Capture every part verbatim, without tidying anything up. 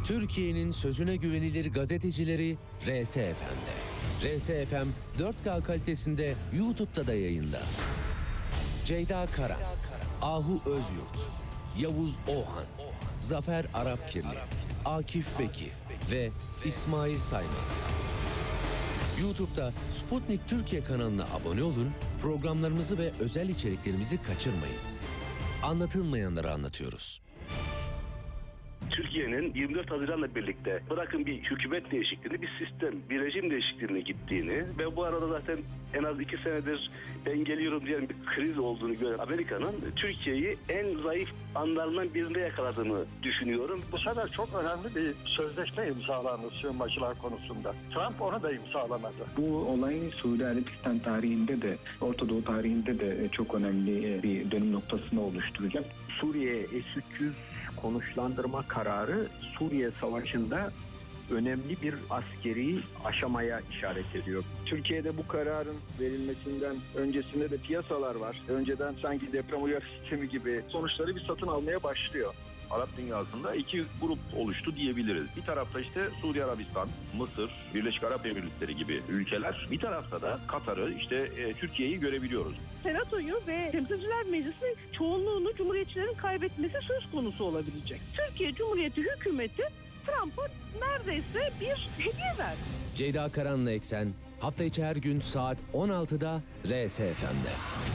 Türkiye'nin sözüne güvenilir gazetecileri R S F M'de. R S F M dört K kalitesinde YouTube'da da yayında. Ceyda Karan, Ahu Özyurt, Yavuz Oğan, Zafer Arapkirli, Akif Beki ve İsmail Saymaz. YouTube'da Sputnik Türkiye kanalına abone olun, programlarımızı ve özel içeriklerimizi kaçırmayın. Anlatılmayanları anlatıyoruz. Türkiye'nin yirmi dört Haziran'la birlikte bırakın bir hükümet değişikliğini, bir sistem, bir rejim değişikliğine gittiğini ve bu arada zaten en az iki senedir ben geliyorum diyen bir kriz olduğunu gören Amerika'nın Türkiye'yi en zayıf anlarından birinde yakaladığını düşünüyorum. Bu sefer çok önemli bir sözleşme imzalandı sığınmacılar konusunda. Trump onu da imzalamadı. Bu olay Suudi Arabistan tarihinde de, Orta Doğu tarihinde de çok önemli bir dönüm noktasını oluşturacak. Suriye S üç yüz konuşlandırma kararı Suriye Savaşı'nda önemli bir askeri aşamaya işaret ediyor. Türkiye'de bu kararın verilmesinden öncesinde de piyasalar var. Önceden sanki deprem uyarı sistemi gibi sonuçları bir satın almaya başlıyor. Arap dünyasında iki grup oluştu diyebiliriz. Bir tarafta işte Suudi Arabistan, Mısır, Birleşik Arap Emirlikleri gibi ülkeler. Bir tarafta da Katar'ı, işte e, Türkiye'yi görebiliyoruz. Senatoyu ve Temsilciler Meclisi çoğunluğunu Cumhuriyetçilerin kaybetmesi söz konusu olabilecek. Türkiye Cumhuriyeti hükümeti Trump'a neredeyse bir hediye verdi. Ceyda Karan'la Eksen hafta içi her gün saat on altıda R S F M'de.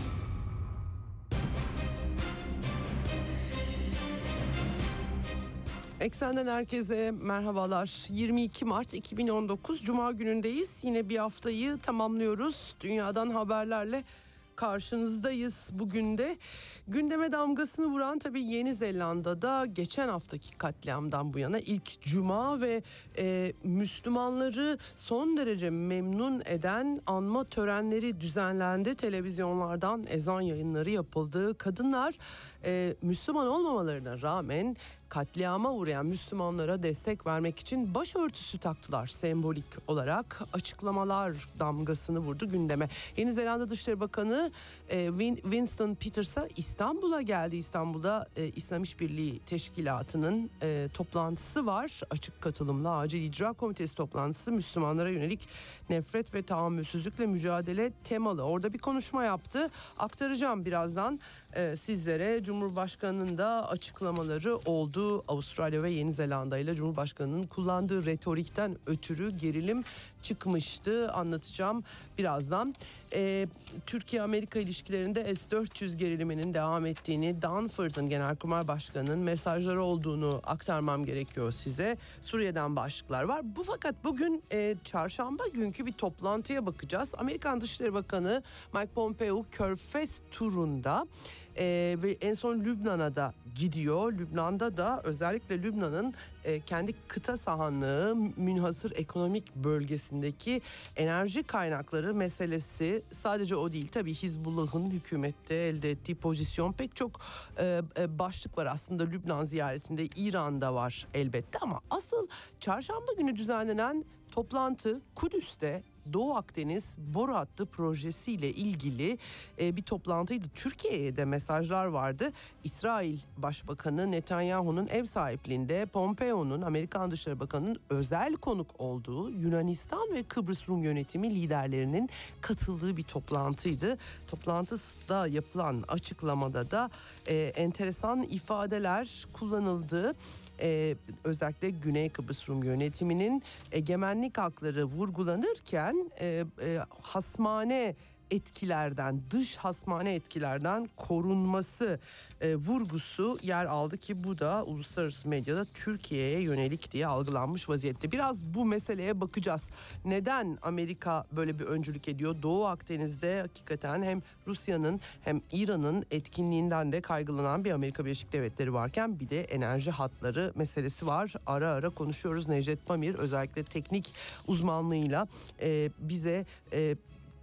Eksen'den herkese merhabalar. yirmi iki Mart iki bin on dokuz Cuma günündeyiz. Yine bir haftayı tamamlıyoruz. Dünyadan haberlerle karşınızdayız bugün de. Gündeme damgasını vuran tabii Yeni Zelanda'da geçen haftaki katliamdan bu yana ilk cuma ve e, Müslümanları son derece memnun eden anma törenleri düzenlendi. Televizyonlardan ezan yayınları yapıldı. Kadınlar e, Müslüman olmamalarına rağmen katliama uğrayan Müslümanlara destek vermek için başörtüsü taktılar sembolik olarak. Açıklamalar damgasını vurdu gündeme. Yeni Zelanda Dışişleri Bakanı e, Winston Peters'a İstanbul'a geldi. İstanbul'da e, İslam İşbirliği Teşkilatı'nın e, toplantısı var. Açık katılımlı Acil İcra Komitesi toplantısı, Müslümanlara yönelik nefret ve tahammülsüzlükle mücadele temalı. Orada bir konuşma yaptı. Aktaracağım birazdan e, sizlere. Cumhurbaşkanının da açıklamaları oldu. Avustralya ve Yeni Zelanda ile Cumhurbaşkanı'nın kullandığı retorikten ötürü gerilim çıkmıştı. Anlatacağım birazdan. Ee, Türkiye-Amerika ilişkilerinde S dört yüz geriliminin devam ettiğini, Danforth'un Genelkurmay Başkanı'nın mesajları olduğunu aktarmam gerekiyor size. Suriye'den başlıklar var. Bu fakat bugün e, çarşamba günkü bir toplantıya bakacağız. Amerikan Dışişleri Bakanı Mike Pompeo Körfez turunda e, ve en son Lübnan'a da gidiyor. Lübnan'da da özellikle Lübnan'ın e, kendi kıta sahanlığı münhasır ekonomik bölgesindeki enerji kaynakları meselesi, sadece o değil tabii, Hizbullah'ın hükümette elde ettiği pozisyon, pek çok e, e, başlık var aslında Lübnan ziyaretinde. İran'da var elbette ama asıl çarşamba günü düzenlenen toplantı Kudüs'te Doğu Akdeniz boru hattı projesiyle ilgili e, bir toplantıydı. Türkiye'ye de mesajlar vardı. İsrail Başbakanı Netanyahu'nun ev sahipliğinde Pompeo'nun, Amerikan Dışişleri Bakanı'nın özel konuk olduğu Yunanistan ve Kıbrıs Rum yönetimi liderlerinin katıldığı bir toplantıydı. Toplantıda yapılan açıklamada da e, enteresan ifadeler kullanıldı. Ee, özellikle Güney Kıbrıs Rum yönetiminin egemenlik hakları vurgulanırken e, e, hasmane etkilerden, dış hasmane etkilerden korunması e, vurgusu yer aldı ki bu da uluslararası medyada Türkiye'ye yönelik diye algılanmış vaziyette. Biraz bu meseleye bakacağız. Neden Amerika böyle bir öncülük ediyor? Doğu Akdeniz'de hakikaten hem Rusya'nın hem İran'ın etkinliğinden de kaygılanan bir Amerika Birleşik Devletleri varken bir de enerji hatları meselesi var. Ara ara konuşuyoruz. Necdet Pamir özellikle teknik uzmanlığıyla e, bize E,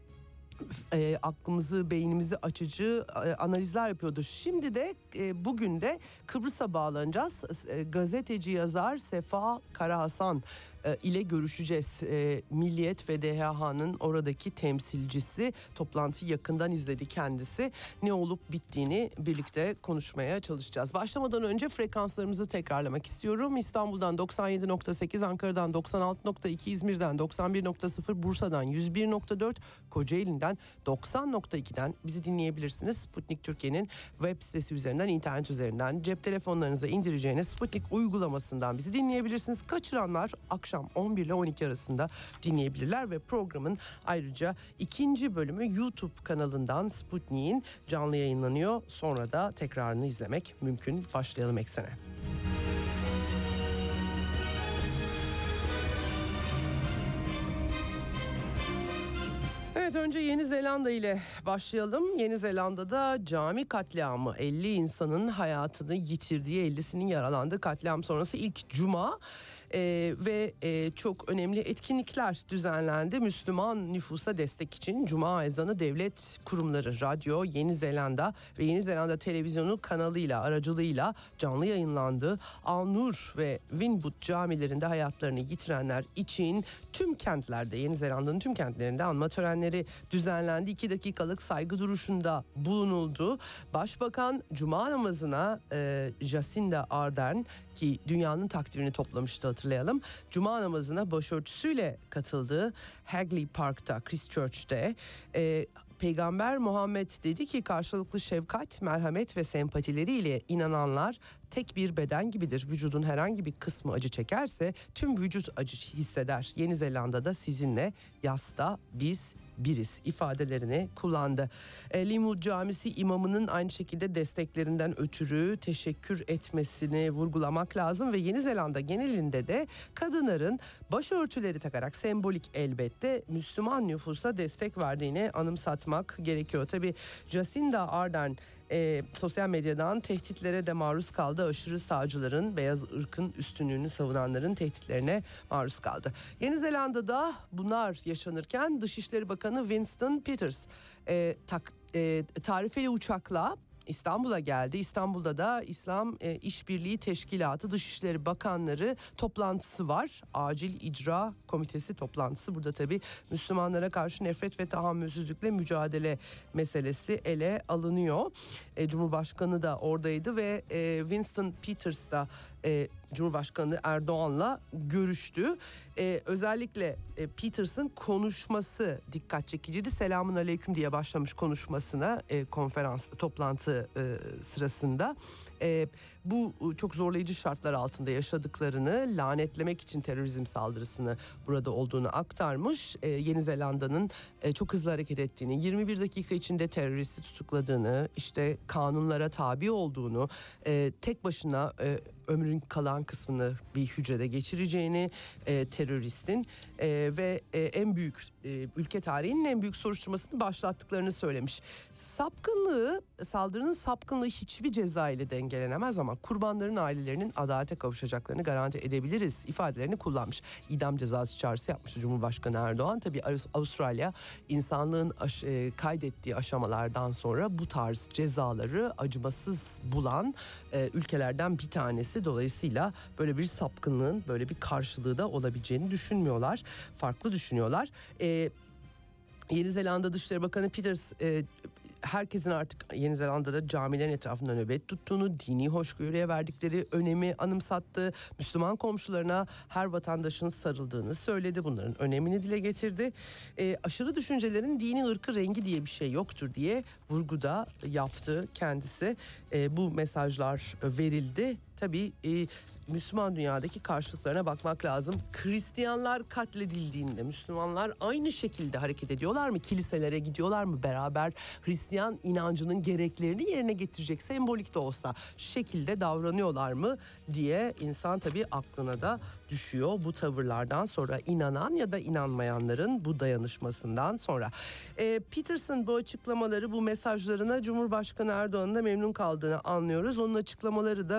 E, aklımızı, beynimizi açıcı e, analizler yapıyordu. Şimdi de e, bugün de Kıbrıs'a bağlanacağız. E, gazeteci yazar Sefa Karahasan e, ile görüşeceğiz. E, Milliyet ve D H H'nın oradaki temsilcisi, toplantıyı yakından izledi kendisi. Ne olup bittiğini birlikte konuşmaya çalışacağız. Başlamadan önce frekanslarımızı tekrarlamak istiyorum. İstanbul'dan doksan yedi nokta sekiz, Ankara'dan doksan altı nokta iki, İzmir'den doksan bir nokta sıfır, Bursa'dan yüz bir nokta dört, Kocaeli'nden doksan nokta iki'den bizi dinleyebilirsiniz. Sputnik Türkiye'nin web sitesi üzerinden, internet üzerinden, cep telefonlarınıza indireceğiniz Sputnik uygulamasından bizi dinleyebilirsiniz. Kaçıranlar akşam on bir ile on iki arasında dinleyebilirler ve programın ayrıca ikinci bölümü YouTube kanalından Sputnik'in canlı yayınlanıyor. Sonra da tekrarını izlemek mümkün. Başlayalım eksene. Evet, önce Yeni Zelanda ile başlayalım. Yeni Zelanda'da cami katliamı, elli insanın hayatını yitirdiği, ellisinin yaralandığı katliam sonrası ilk cuma Ee, ve e, çok önemli etkinlikler düzenlendi. Müslüman nüfusa destek için Cuma ezanı devlet kurumları, radyo, Yeni Zelanda ve Yeni Zelanda televizyonu kanalıyla, aracılığıyla canlı yayınlandı. Al-Nur ve Wynwood camilerinde hayatlarını yitirenler için tüm kentlerde, Yeni Zelanda'nın tüm kentlerinde anma törenleri düzenlendi. İki dakikalık saygı duruşunda bulunuldu. Başbakan Cuma namazına e, Jacinda Ardern, ki dünyanın takdirini toplamıştı hatırlayalım, Cuma namazına başörtüsüyle katıldı. Hagley Park'ta, Christchurch'te. E, Peygamber Muhammed dedi ki karşılıklı şefkat, merhamet ve sempatileriyle inananlar tek bir beden gibidir. Vücudun herhangi bir kısmı acı çekerse tüm vücut acı hisseder. Yeni Zelanda'da sizinle, yasta biz biriz ifadelerini kullandı. E, Linwood Camisi imamının aynı şekilde desteklerinden ötürü teşekkür etmesini vurgulamak lazım ve Yeni Zelanda genelinde de kadınların başörtüleri takarak, sembolik elbette, Müslüman nüfusa destek verdiğini anımsatmak gerekiyor. Tabii Jacinda Ardern E, sosyal medyadan tehditlere de maruz kaldı. Aşırı sağcıların, beyaz ırkın üstünlüğünü savunanların tehditlerine maruz kaldı. Yeni Zelanda'da bunlar yaşanırken Dışişleri Bakanı Winston Peters e, tak, e, tarifeli uçakla İstanbul'a geldi. İstanbul'da da İslam e, İşbirliği Teşkilatı Dışişleri Bakanları toplantısı var. Acil İcra Komitesi toplantısı. Burada tabii Müslümanlara karşı nefret ve tahammülsüzlükle mücadele meselesi ele alınıyor. E, Cumhurbaşkanı da oradaydı ve e, Winston Peters da e, Cumhurbaşkanı Erdoğan'la görüştü. Ee, özellikle e, Peters'ın konuşması dikkat çekiciydi. Selamun aleyküm diye başlamış konuşmasına e, konferans, toplantı e, sırasında. E, bu çok zorlayıcı şartlar altında yaşadıklarını, lanetlemek için terörizm saldırısını burada olduğunu aktarmış. E, Yeni Zelanda'nın e, çok hızlı hareket ettiğini, yirmi bir dakika içinde teröristi tutukladığını, işte kanunlara tabi olduğunu, e, tek başına e, ömrün kalan kısmını bir hücrede geçireceğini, e, teröristin e, ve e, en büyük e, ülke tarihinin en büyük soruşturmasını başlattıklarını söylemiş. Sapkınlığı, saldırının sapkınlığı hiçbir ceza ile dengelenemez ama kurbanların ailelerinin adalete kavuşacaklarını garanti edebiliriz ifadelerini kullanmış. İdam cezası çağrısı yapmıştı Cumhurbaşkanı Erdoğan. Tabii Avustralya insanlığın aş- e, kaydettiği aşamalardan sonra bu tarz cezaları acımasız bulan e, ülkelerden bir tanesi. Dolayısıyla böyle bir sapkınlığın böyle bir karşılığı da olabileceğini düşünmüyorlar. Farklı düşünüyorlar. Ee, Yeni Zelanda Dışişleri Bakanı Peters e, herkesin artık Yeni Zelanda'da camilerin etrafında nöbet tuttuğunu, dini hoşgörüye verdikleri önemi anımsattı. Müslüman komşularına her vatandaşın sarıldığını söyledi. Bunların önemini dile getirdi. E, aşırı düşüncelerin dini, ırkı, rengi diye bir şey yoktur diye vurguda yaptı kendisi. E, bu mesajlar verildi. Tabii e, Müslüman dünyadaki karşılıklarına bakmak lazım. Hristiyanlar katledildiğinde Müslümanlar aynı şekilde hareket ediyorlar mı? Kiliselere gidiyorlar mı? Beraber Hristiyan inancının gereklerini yerine getirecek, sembolik de olsa şekilde davranıyorlar mı diye insan tabii aklına da düşüyor bu tavırlardan sonra, inanan ya da inanmayanların bu dayanışmasından sonra. E, Peters'ın bu açıklamaları, bu mesajlarına Cumhurbaşkanı Erdoğan'ın da memnun kaldığını anlıyoruz. Onun açıklamaları da özellikle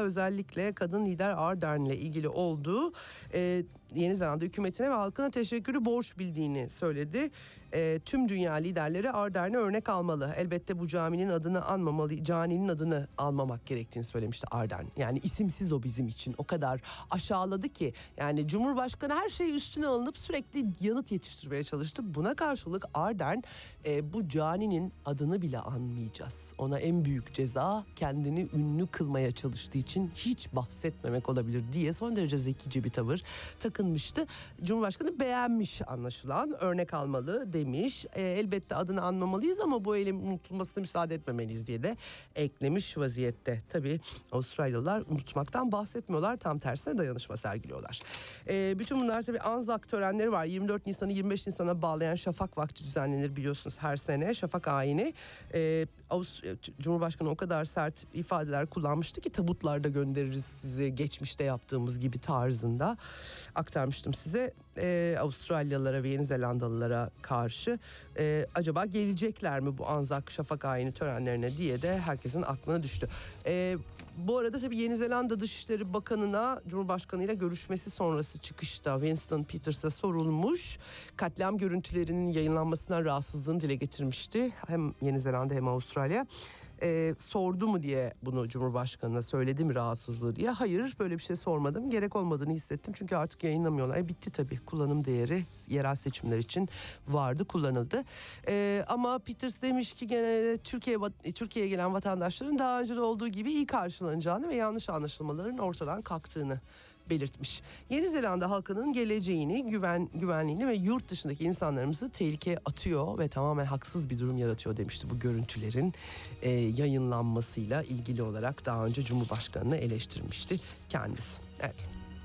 özellikle kadın lider Ardern'le ilgili olduğu, e, Yeni Zelanda hükümetine ve halkına teşekkürü borç bildiğini söyledi. E, tüm dünya liderleri Ardern'e örnek almalı. Elbette bu caminin adını anmamalı, caninin adını almamak gerektiğini söylemişti Ardern. Yani isimsiz o bizim için. O kadar aşağıladı ki. Yani Cumhurbaşkanı her şeyi üstüne alınıp sürekli yanıt yetiştirmeye çalıştı. Buna karşılık Ardern e, bu caninin adını bile anmayacağız. Ona en büyük ceza kendini ünlü kılmaya çalıştığı için hiç bahsetmemek olabilir diye son derece zekice bir tavır takınmıştı. Cumhurbaşkanı beğenmiş anlaşılan, örnek almalı demiş. E, elbette adını anmamalıyız ama bu eylemin unutulmasına müsaade etmemeliyiz diye de eklemiş vaziyette. Tabii Avustralyalılar unutmaktan bahsetmiyorlar, tam tersine dayanışma sergiliyorlar. E, bütün bunlar tabii Anzac törenleri var. yirmi dört Nisan'ı yirmi beş Nisan'a bağlayan Şafak Vakti düzenlenir biliyorsunuz her sene. Şafak ayini. E, Avust- Cumhurbaşkanı o kadar sert ifadeler kullanmıştı ki tabutlarda göndeririz sizi geçmişte yaptığımız gibi tarzında aktarmıştım size. Ee, Avustralyalılara ve Yeni Zelandalılara karşı e, acaba gelecekler mi bu Anzac Şafak ayini törenlerine diye de herkesin aklına düştü. E, bu arada tabii Yeni Zelanda Dışişleri Bakanı'na Cumhurbaşkanı ile görüşmesi sonrası çıkışta Winston Peters'a sorulmuş. Katliam görüntülerinin yayınlanmasından rahatsızlığını dile getirmişti. Hem Yeni Zelanda hem Avustralya. Ee, sordu mu diye bunu Cumhurbaşkanı'na söyledi mi rahatsızlığı diye. Hayır, böyle bir şey sormadım. Gerek olmadığını hissettim. Çünkü artık yayınlamıyorlar. E, bitti tabii. Kullanım değeri yerel seçimler için vardı, kullanıldı. Ee, ama Peters demiş ki gene Türkiye Türkiye'ye gelen vatandaşların daha önce de olduğu gibi iyi karşılanacağını ve yanlış anlaşılmaların ortadan kalktığını belirtmiş. Yeni Zelanda halkının geleceğini, güven güvenliğini ve yurt dışındaki insanlarımızı tehlikeye atıyor ve tamamen haksız bir durum yaratıyor demişti bu görüntülerin e, yayınlanmasıyla ilgili olarak daha önce Cumhurbaşkanı'nı eleştirmişti kendisi. Evet.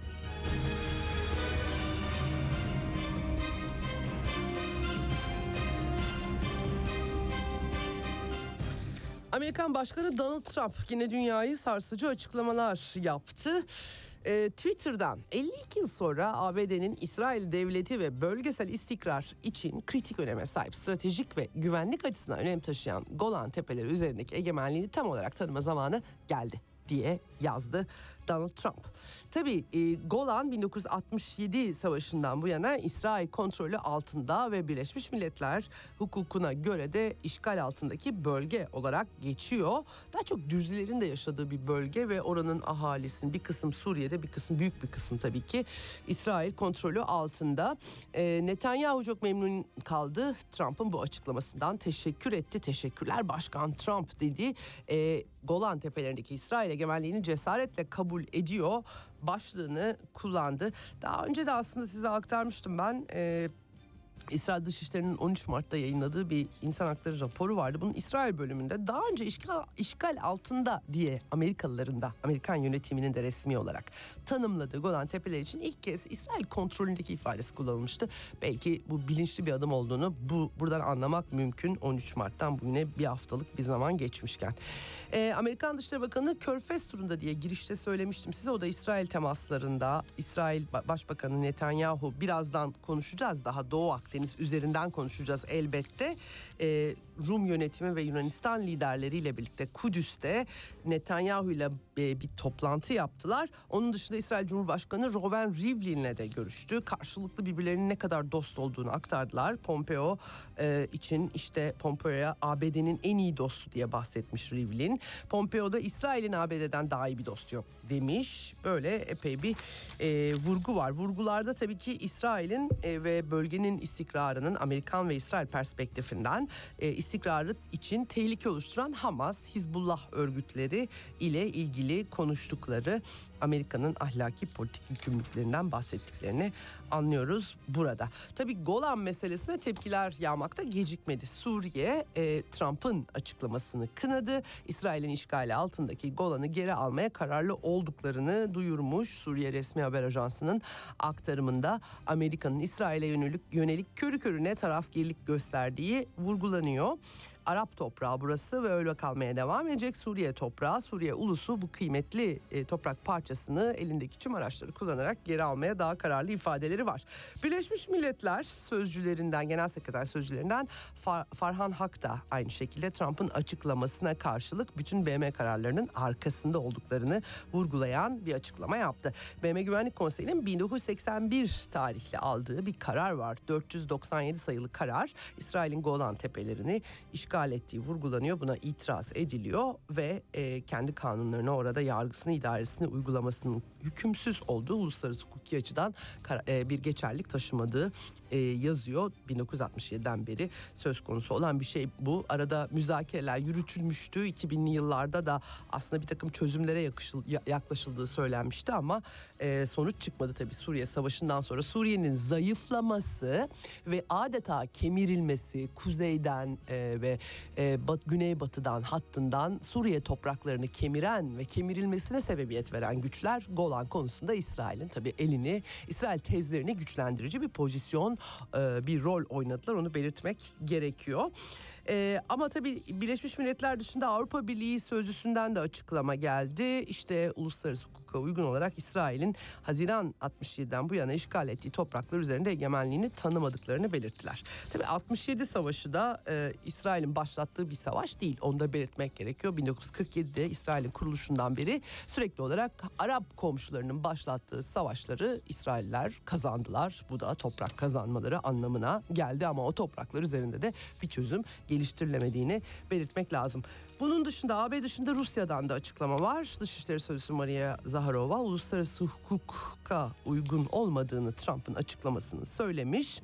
Amerikan Başkanı Donald Trump yine dünyayı sarsıcı açıklamalar yaptı. Ee, Twitter'dan elli iki yıl sonra A B D'nin İsrail devleti ve bölgesel istikrar için kritik öneme sahip, stratejik ve güvenlik açısından önem taşıyan Golan Tepeleri üzerindeki egemenliğini tam olarak tanıma zamanı geldi diye yazdı Donald Trump. Tabii e, Golan bin dokuz yüz altmış yedi savaşından bu yana İsrail kontrolü altında ve Birleşmiş Milletler hukukuna göre de işgal altındaki bölge olarak geçiyor. Daha çok Dürzilerin de yaşadığı bir bölge ve oranın ahalisinin bir kısım Suriye'de, bir kısım, büyük bir kısım tabii ki İsrail kontrolü altında. E, Netanyahu çok memnun kaldı Trump'ın bu açıklamasından, teşekkür etti. Teşekkürler Başkan Trump dedi. E, Golan Tepelerindeki İsrail egemenliğini cesaretle kabul ediyor başlığını kullandı. Daha önce de aslında size aktarmıştım ben. Ee, İsrail Dışişleri'nin on üç Mart'ta yayınladığı bir insan hakları raporu vardı. Bunun İsrail bölümünde daha önce işgal, işgal altında diye Amerikalıların da, Amerikan yönetiminin de resmi olarak tanımladığı Golan Tepeleri için ilk kez İsrail kontrolündeki ifadesi kullanılmıştı. Belki bu bilinçli bir adım olduğunu bu buradan anlamak mümkün. on üç Mart'tan bugüne bir haftalık bir zaman geçmişken. Ee, Amerikan Dışişleri Bakanı Körfez turunda diye girişte söylemiştim size. O da İsrail temaslarında. İsrail Başbakanı Netanyahu, birazdan konuşacağız, daha Doğu Akdeniz üzerinden konuşacağız elbette. Ee, Rum yönetimi ve Yunanistan liderleriyle birlikte Kudüs'te Netanyahu ile e, bir toplantı yaptılar. Onun dışında İsrail Cumhurbaşkanı Reuven Rivlin'le de görüştü. Karşılıklı birbirlerinin ne kadar dost olduğunu aktardılar. Pompeo e, için işte Pompeo'ya A B D'nin en iyi dostu diye bahsetmiş Rivlin. Pompeo da İsrail'in A B D'den daha iyi bir dostu yok demiş. Böyle epey bir e, vurgu var. Vurgularda tabii ki İsrail'in e, ve bölgenin istikrarının Amerikan ve İsrail perspektifinden e, istikrarı için tehlike oluşturan Hamas, Hizbullah örgütleri ile ilgili konuştukları, Amerika'nın ahlaki politik yükümlülüklerinden bahsettiklerini anlıyoruz burada. Tabii Golan meselesine tepkiler yağmakta gecikmedi. Suriye e, Trump'ın açıklamasını kınadı. İsrail'in işgali altındaki Golan'ı geri almaya kararlı olduklarını duyurmuş. Suriye Resmi Haber Ajansı'nın aktarımında Amerika'nın İsrail'e yönelik, yönelik körü körüne tarafgirlik gösterdiği vurgulanıyor. Arap toprağı burası ve öyle kalmaya devam edecek. Suriye toprağı, Suriye ulusu bu kıymetli e, toprak parçasını elindeki tüm araçları kullanarak geri almaya daha kararlı ifadeleri var. Birleşmiş Milletler sözcülerinden, genel sekreter sözcülerinden Far, Farhan Hak da aynı şekilde Trump'ın açıklamasına karşılık bütün B M kararlarının arkasında olduklarını vurgulayan bir açıklama yaptı. B M Güvenlik Konseyi'nin bin dokuz yüz seksen bir tarihli aldığı bir karar var. dört yüz doksan yedi sayılı karar İsrail'in Golan Tepelerini işgal ettiği vurgulanıyor. Buna itiraz ediliyor ve e, kendi kanunlarını orada yargısını, idaresini uygulamasının hükümsüz olduğu, uluslararası hukuki açıdan e, bir geçerlilik taşımadığı e, yazıyor. bin dokuz yüz altmış yediden beri söz konusu olan bir şey bu. Arada müzakereler yürütülmüştü. iki binli yıllarda da aslında bir takım çözümlere yakışıl, yaklaşıldığı söylenmişti ama e, sonuç çıkmadı tabii. Suriye Savaşı'ndan sonra Suriye'nin zayıflaması ve adeta kemirilmesi kuzeyden e, ve e, bat, güneybatıdan hattından Suriye topraklarını kemiren ve kemirilmesine sebebiyet veren güçler Golan konusunda İsrail'in tabii elini, İsrail tezlerini güçlendirici bir pozisyon, e, bir rol oynadılar. Onu belirtmek gerekiyor. Ee, ama tabii Birleşmiş Milletler dışında Avrupa Birliği sözcüsünden de açıklama geldi. İşte uluslararası hukuka uygun olarak İsrail'in Haziran altmış yediden bu yana işgal ettiği topraklar üzerinde egemenliğini tanımadıklarını belirttiler. Tabii altmış yedi Savaşı da e, İsrail'in başlattığı bir savaş değil. Onu da belirtmek gerekiyor. bin dokuz yüz kırk yedide İsrail'in kuruluşundan beri sürekli olarak Arap komşularının başlattığı savaşları İsrailler kazandılar. Bu da toprak kazanmaları anlamına geldi ama o topraklar üzerinde de bir çözüm geliştirilemediğini belirtmek lazım. Bunun dışında A B dışında Rusya'dan da açıklama var. Dışişleri Sözcüsü Maria Zaharova uluslararası hukuka uygun olmadığını Trump'ın açıklamasını söylemiş.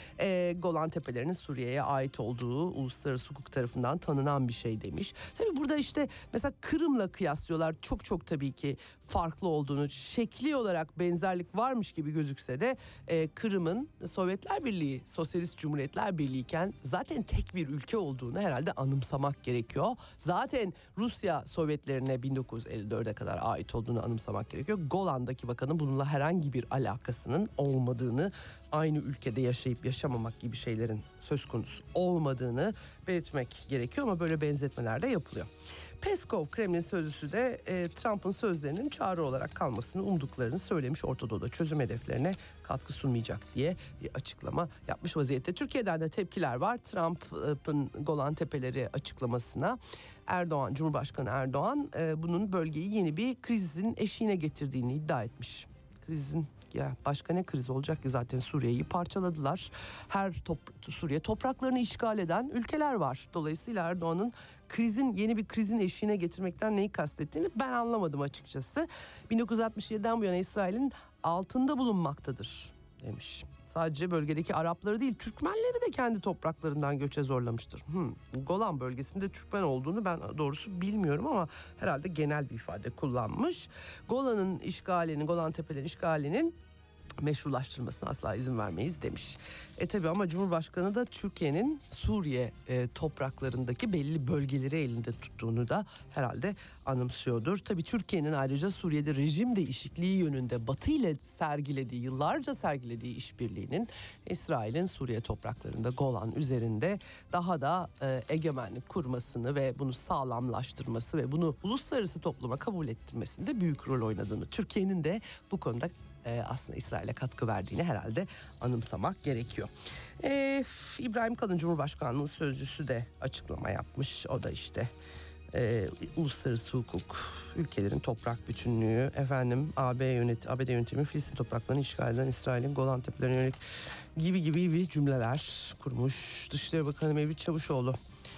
E, Golan Tepelerinin Suriye'ye ait olduğu uluslararası hukuk tarafından tanınan bir şey demiş. Tabii burada işte mesela Kırım'la kıyaslıyorlar. Çok çok tabii ki farklı olduğunu, şekli olarak benzerlik varmış gibi gözükse de e, Kırım'ın Sovyetler Birliği, Sosyalist Cumhuriyetler Birliği iken zaten tek bir ülke olduğunu herhalde anımsamak gerekiyor. Zaten Rusya Sovyetlerine bin dokuz yüz elli dörde kadar ait olduğunu anımsamak gerekiyor. Golan'daki vakanın bununla herhangi bir alakasının olmadığını, aynı ülkede yaşayıp yaşamamak gibi şeylerin söz konusu olmadığını belirtmek gerekiyor ama böyle benzetmeler de yapılıyor. Peskov, Kremlin sözcüsü de e, Trump'ın sözlerinin çağrı olarak kalmasını umduklarını söylemiş. Orta Doğu'da çözüm hedeflerine katkı sunmayacak diye bir açıklama yapmış vaziyette. Türkiye'den de tepkiler var Trump'ın Golan Tepeleri açıklamasına. Erdoğan, Cumhurbaşkanı Erdoğan e, bunun bölgeyi yeni bir krizin eşiğine getirdiğini iddia etmiş. Krizin ya başka ne kriz olacak ki, zaten Suriye'yi parçaladılar. Her top, Suriye topraklarını işgal eden ülkeler var. Dolayısıyla Erdoğan'ın krizin yeni bir krizin eşiğine getirmekten neyi kastettiğini ben anlamadım açıkçası. bin dokuz yüz altmış yediden bu yana İsrail'in altında bulunmaktadır demiş. Sadece bölgedeki Arapları değil, Türkmenleri de kendi topraklarından göçe zorlamıştır. Hmm, Golan bölgesinde Türkmen olduğunu ben doğrusu bilmiyorum ama herhalde genel bir ifade kullanmış. Golan'ın işgalinin, Golan Tepeleri işgalinin meşrulaştırmasına asla izin vermeyiz demiş. E tabi ama Cumhurbaşkanı da Türkiye'nin Suriye e, topraklarındaki belli bölgeleri elinde tuttuğunu da herhalde anımsıyordur. Tabi Türkiye'nin ayrıca Suriye'de rejim değişikliği yönünde Batı ile sergilediği, yıllarca sergilediği işbirliğinin İsrail'in Suriye topraklarında Golan üzerinde daha da e, egemenlik kurmasını ve bunu sağlamlaştırması ve bunu uluslararası topluma kabul ettirmesinde büyük rol oynadığını, Türkiye'nin de bu konuda Ee, aslında İsrail'e katkı verdiğini herhalde anımsamak gerekiyor. Ee, İbrahim Kalın Cumhurbaşkanlığı sözcüsü de açıklama yapmış. O da işte e, uluslararası hukuk, ülkelerin toprak bütünlüğü, efendim A B yönet A B D yönetimi Filistin topraklarını işgal eden İsrail'in Golan Tepelerine yönelik gibi gibi gibi cümleler kurmuş. Dışişleri Bakanı Mevlüt Çavuşoğlu,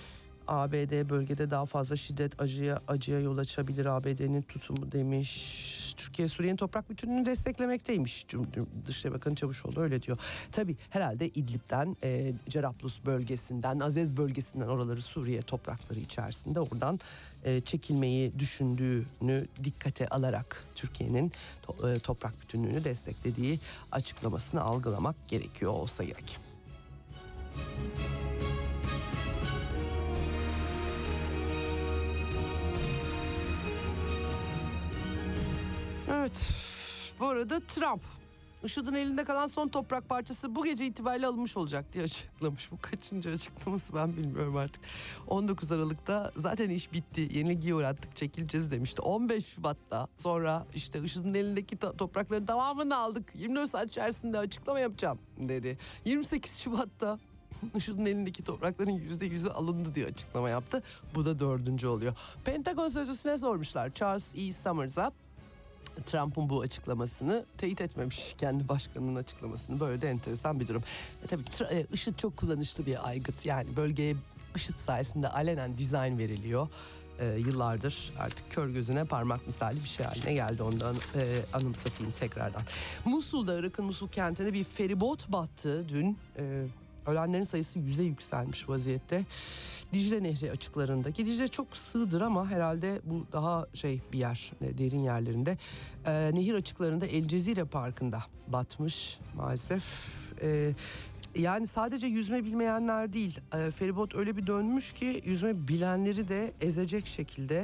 A B D bölgede daha fazla şiddet acıya acıya yol açabilir A B D'nin tutumu demiş. Türkiye Suriye'nin toprak bütünlüğünü desteklemekteymiş. Dışişleri Bakanı Çavuşoğlu öyle diyor. Tabii herhalde İdlib'den, e, Cerablus bölgesinden, Azez bölgesinden, oraları Suriye toprakları içerisinde, oradan e, çekilmeyi düşündüğünü dikkate alarak Türkiye'nin to, e, toprak bütünlüğünü desteklediği açıklamasını algılamak gerekiyor olsa gerek. Evet, bu arada Trump IŞİD'in elinde kalan son toprak parçası bu gece itibariyle alınmış olacak diye açıklamış. Bu kaçıncı açıklaması ben bilmiyorum artık. on dokuz Aralık'ta zaten iş bitti. Yenilgiye uğrattık, çekileceğiz demişti. on beş Şubat'ta sonra işte IŞİD'in elindeki to- toprakların tamamını aldık. yirmi dört saat içerisinde açıklama yapacağım dedi. yirmi sekiz Şubat'ta IŞİD'in elindeki toprakların yüzde yüzü alındı diye açıklama yaptı. Bu da dördüncü oluyor. Pentagon sözcüsüne sormuşlar, Charles E. Summers'a. Trump'ın bu açıklamasını teyit etmemiş, kendi başkanının açıklamasını. Böyle de enteresan bir durum. E tabii tra- IŞİD çok kullanışlı bir aygıt. Yani bölgeye IŞİD sayesinde alenen dizayn veriliyor. E, yıllardır artık kör gözüne parmak misali bir şey haline geldi. Ondan e, anımsatayım tekrardan. Musul'da, Irak'ın Musul kentinde bir feribot battı dün. E, ölenlerin sayısı yüze yükselmiş vaziyette. Dicle Nehri açıklarındaki, Dicle çok sığdır ama herhalde bu daha şey bir yer, derin yerlerinde. Ee, nehir açıklarında El Cezire Parkı'nda batmış maalesef. Ee, yani sadece yüzme bilmeyenler değil, ee, feribot öyle bir dönmüş ki yüzme bilenleri de ezecek şekilde.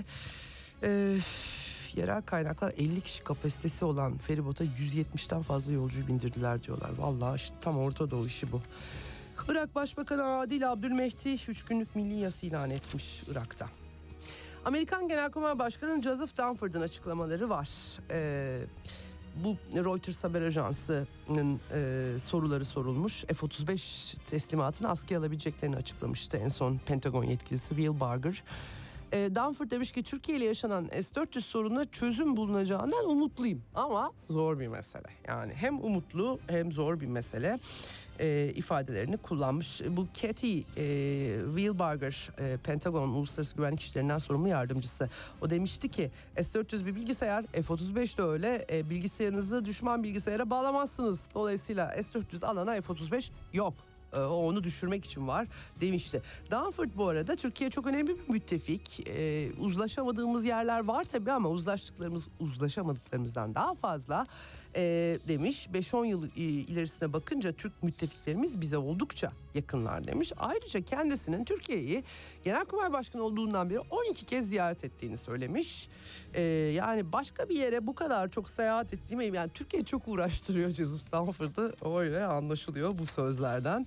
Ee, yerel kaynaklar elli kişi kapasitesi olan feribota yüz yetmişten fazla yolcuyu bindirdiler diyorlar. Vallahi işte tam Orta Doğu işi bu. Irak Başbakanı Adil Abdülmehdi üç günlük milli yas ilan etmiş Irak'ta. Amerikan Genelkurmay Başkanı Joseph Dunford'un açıklamaları var. Ee, bu Reuters haber ajansının e, soruları sorulmuş. F otuz beş teslimatını askıya alabileceklerini açıklamıştı en son Pentagon yetkilisi Will Barger. E, Dunford demiş ki Türkiye ile yaşanan S dört yüz sorununa çözüm bulunacağından umutluyum. Ama zor bir mesele. Yani hem umutlu hem zor bir mesele. E, ifadelerini kullanmış. Bu Katie e, Will Barger, e, Pentagon Uluslararası Güvenlik İşlerinden sorumlu yardımcısı. O demişti ki S dört yüz bir bilgisayar, F otuz beş de öyle. E, bilgisayarınızı düşman bilgisayara bağlamazsınız. Dolayısıyla S dört yüz alana F otuz beş yok. O onu düşürmek için var demişti. Dunford bu arada Türkiye çok önemli bir müttefik. Ee, uzlaşamadığımız yerler var tabii ama uzlaştıklarımız uzlaşamadıklarımızdan daha fazla ee, demiş. beş on yıl ilerisine bakınca Türk müttefiklerimiz bize oldukça yakınlar demiş. Ayrıca kendisinin Türkiye'yi Genelkurmay Başkanı olduğundan beri on iki kez ziyaret ettiğini söylemiş. Ee, yani başka bir yere bu kadar çok seyahat ettiğime, yani Türkiye çok uğraştırıyor Joseph Dunford'u, öyle anlaşılıyor bu sözlerden.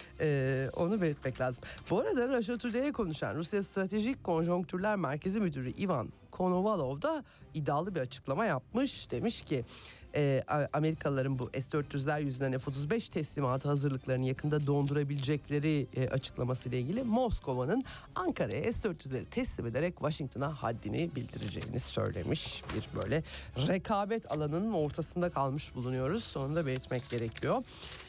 Ee, onu belirtmek lazım. Bu arada Russia Today'e konuşan Rusya Stratejik Konjonktürler Merkezi Müdürü Ivan Konovalov da iddialı bir açıklama yapmış. Demiş ki e, Amerikalıların bu S dört yüzler yüzünden F otuz beş teslimatı hazırlıklarını yakında dondurabilecekleri e, açıklamasıyla ilgili Moskova'nın Ankara'ya S dört yüzleri teslim ederek Washington'a haddini bildireceğini söylemiş. Bir böyle rekabet alanının ortasında kalmış bulunuyoruz. Onu da belirtmek gerekiyor.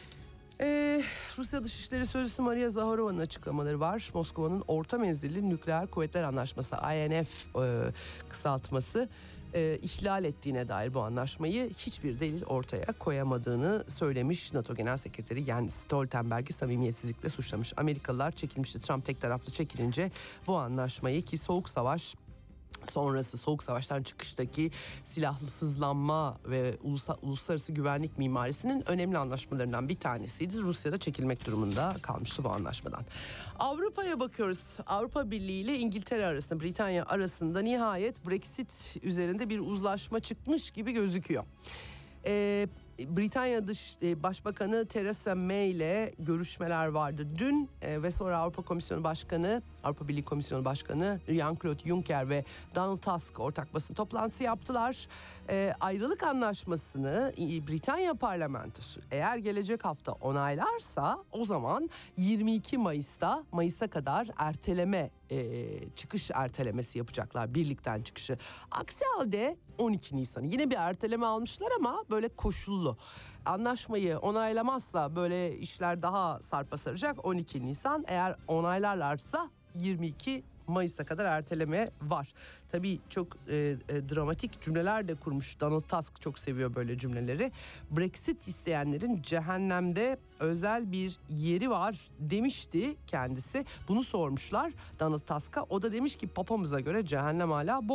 Ee, Rusya Dışişleri Sözcüsü Maria Zaharova'nın açıklamaları var. Moskova'nın Orta Menzilli Nükleer Kuvvetler Anlaşması I N F e, kısaltması e, ihlal ettiğine dair bu anlaşmayı hiçbir delil ortaya koyamadığını söylemiş. NATO Genel Sekreteri Jens Stoltenberg'i samimiyetsizlikle suçlamış. Amerikalılar çekilmişti. Trump tek taraflı çekilince bu anlaşmayı, ki Soğuk Savaş sonrası, Soğuk Savaş'tan çıkıştaki silahsızlanma ve ulusal, uluslararası güvenlik mimarisinin önemli anlaşmalarından bir tanesiydi. Rusya'da çekilmek durumunda kalmıştı bu anlaşmadan. Avrupa'ya bakıyoruz. Avrupa Birliği ile İngiltere arasında, Britanya arasında nihayet Brexit üzerinde bir uzlaşma çıkmış gibi gözüküyor. Ee, Britanya Dış Başbakanı Theresa May ile görüşmeler vardı dün e, ve sonra Avrupa Komisyonu Başkanı, Avrupa Birliği Komisyonu Başkanı Jean-Claude Juncker ve Donald Tusk ortak basın toplantısı yaptılar. E, ayrılık anlaşmasını Britanya parlamentosu eğer gelecek hafta onaylarsa o zaman yirmi iki Mayıs'ta Mayıs'a kadar erteleme e, çıkış ertelemesi yapacaklar, birlikten çıkışı. Aksi halde on iki Nisan yine bir erteleme almışlar ama böyle koşullu. Anlaşmayı onaylamazsa böyle işler daha sarpa saracak. on iki Nisan, eğer onaylarlarsa yirmi iki Mayıs'a kadar erteleme var. Tabii çok e, e, dramatik cümleler de kurmuş. Donald Tusk çok seviyor böyle cümleleri. Brexit isteyenlerin cehennemde özel bir yeri var demişti kendisi. Bunu sormuşlar Donald Tusk'a. O da demiş ki papamıza göre cehennem hala boş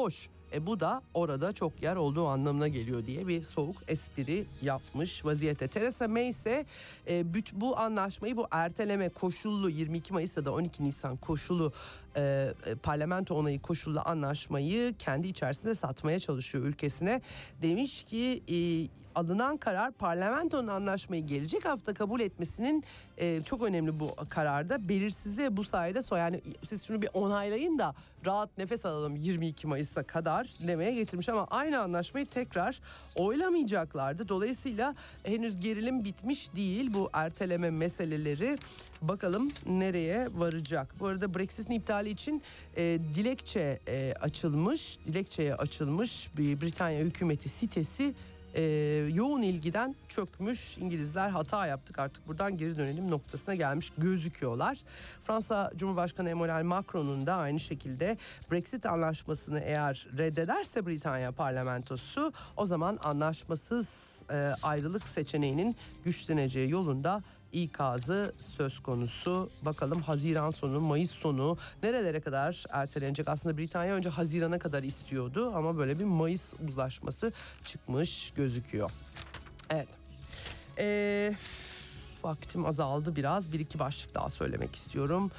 E bu da orada çok yer olduğu anlamına geliyor diye bir soğuk espri yapmış vaziyette. Theresa May ise e, bu anlaşmayı, bu erteleme koşullu yirmi iki Mayıs ya da on iki Nisan koşulu e, parlamento onayı koşullu anlaşmayı kendi içerisinde satmaya çalışıyor ülkesine. Demiş ki e, alınan karar parlamentonun anlaşmayı gelecek hafta kabul etmesinin e, çok önemli bu kararda. Belirsizliğe bu sayede so yani siz şunu bir onaylayın da rahat nefes alalım yirmi iki Mayıs'a kadar demeye getirmiş ama aynı anlaşmayı tekrar oylamayacaklardı. Dolayısıyla henüz gerilim bitmiş değil bu erteleme meseleleri. Bakalım nereye varacak. Bu arada Brexit'in iptali için e, dilekçe e, açılmış, dilekçeye açılmış bir Britanya hükümeti sitesi Ee, yoğun ilgiden çökmüş. İngilizler hata yaptık artık buradan geri dönelim noktasına gelmiş gözüküyorlar. Fransa Cumhurbaşkanı Emmanuel Macron'un da aynı şekilde Brexit anlaşmasını eğer reddederse Britanya parlamentosu o zaman anlaşmasız e, ayrılık seçeneğinin güçleneceği yolunda ikazı söz konusu. Bakalım Haziran sonu, Mayıs sonu nerelere kadar ertelenecek? Aslında Britanya önce Haziran'a kadar istiyordu ama böyle bir Mayıs uzlaşması çıkmış gözüküyor. Evet. Ee, vaktim azaldı biraz. Bir iki başlık daha söylemek istiyorum.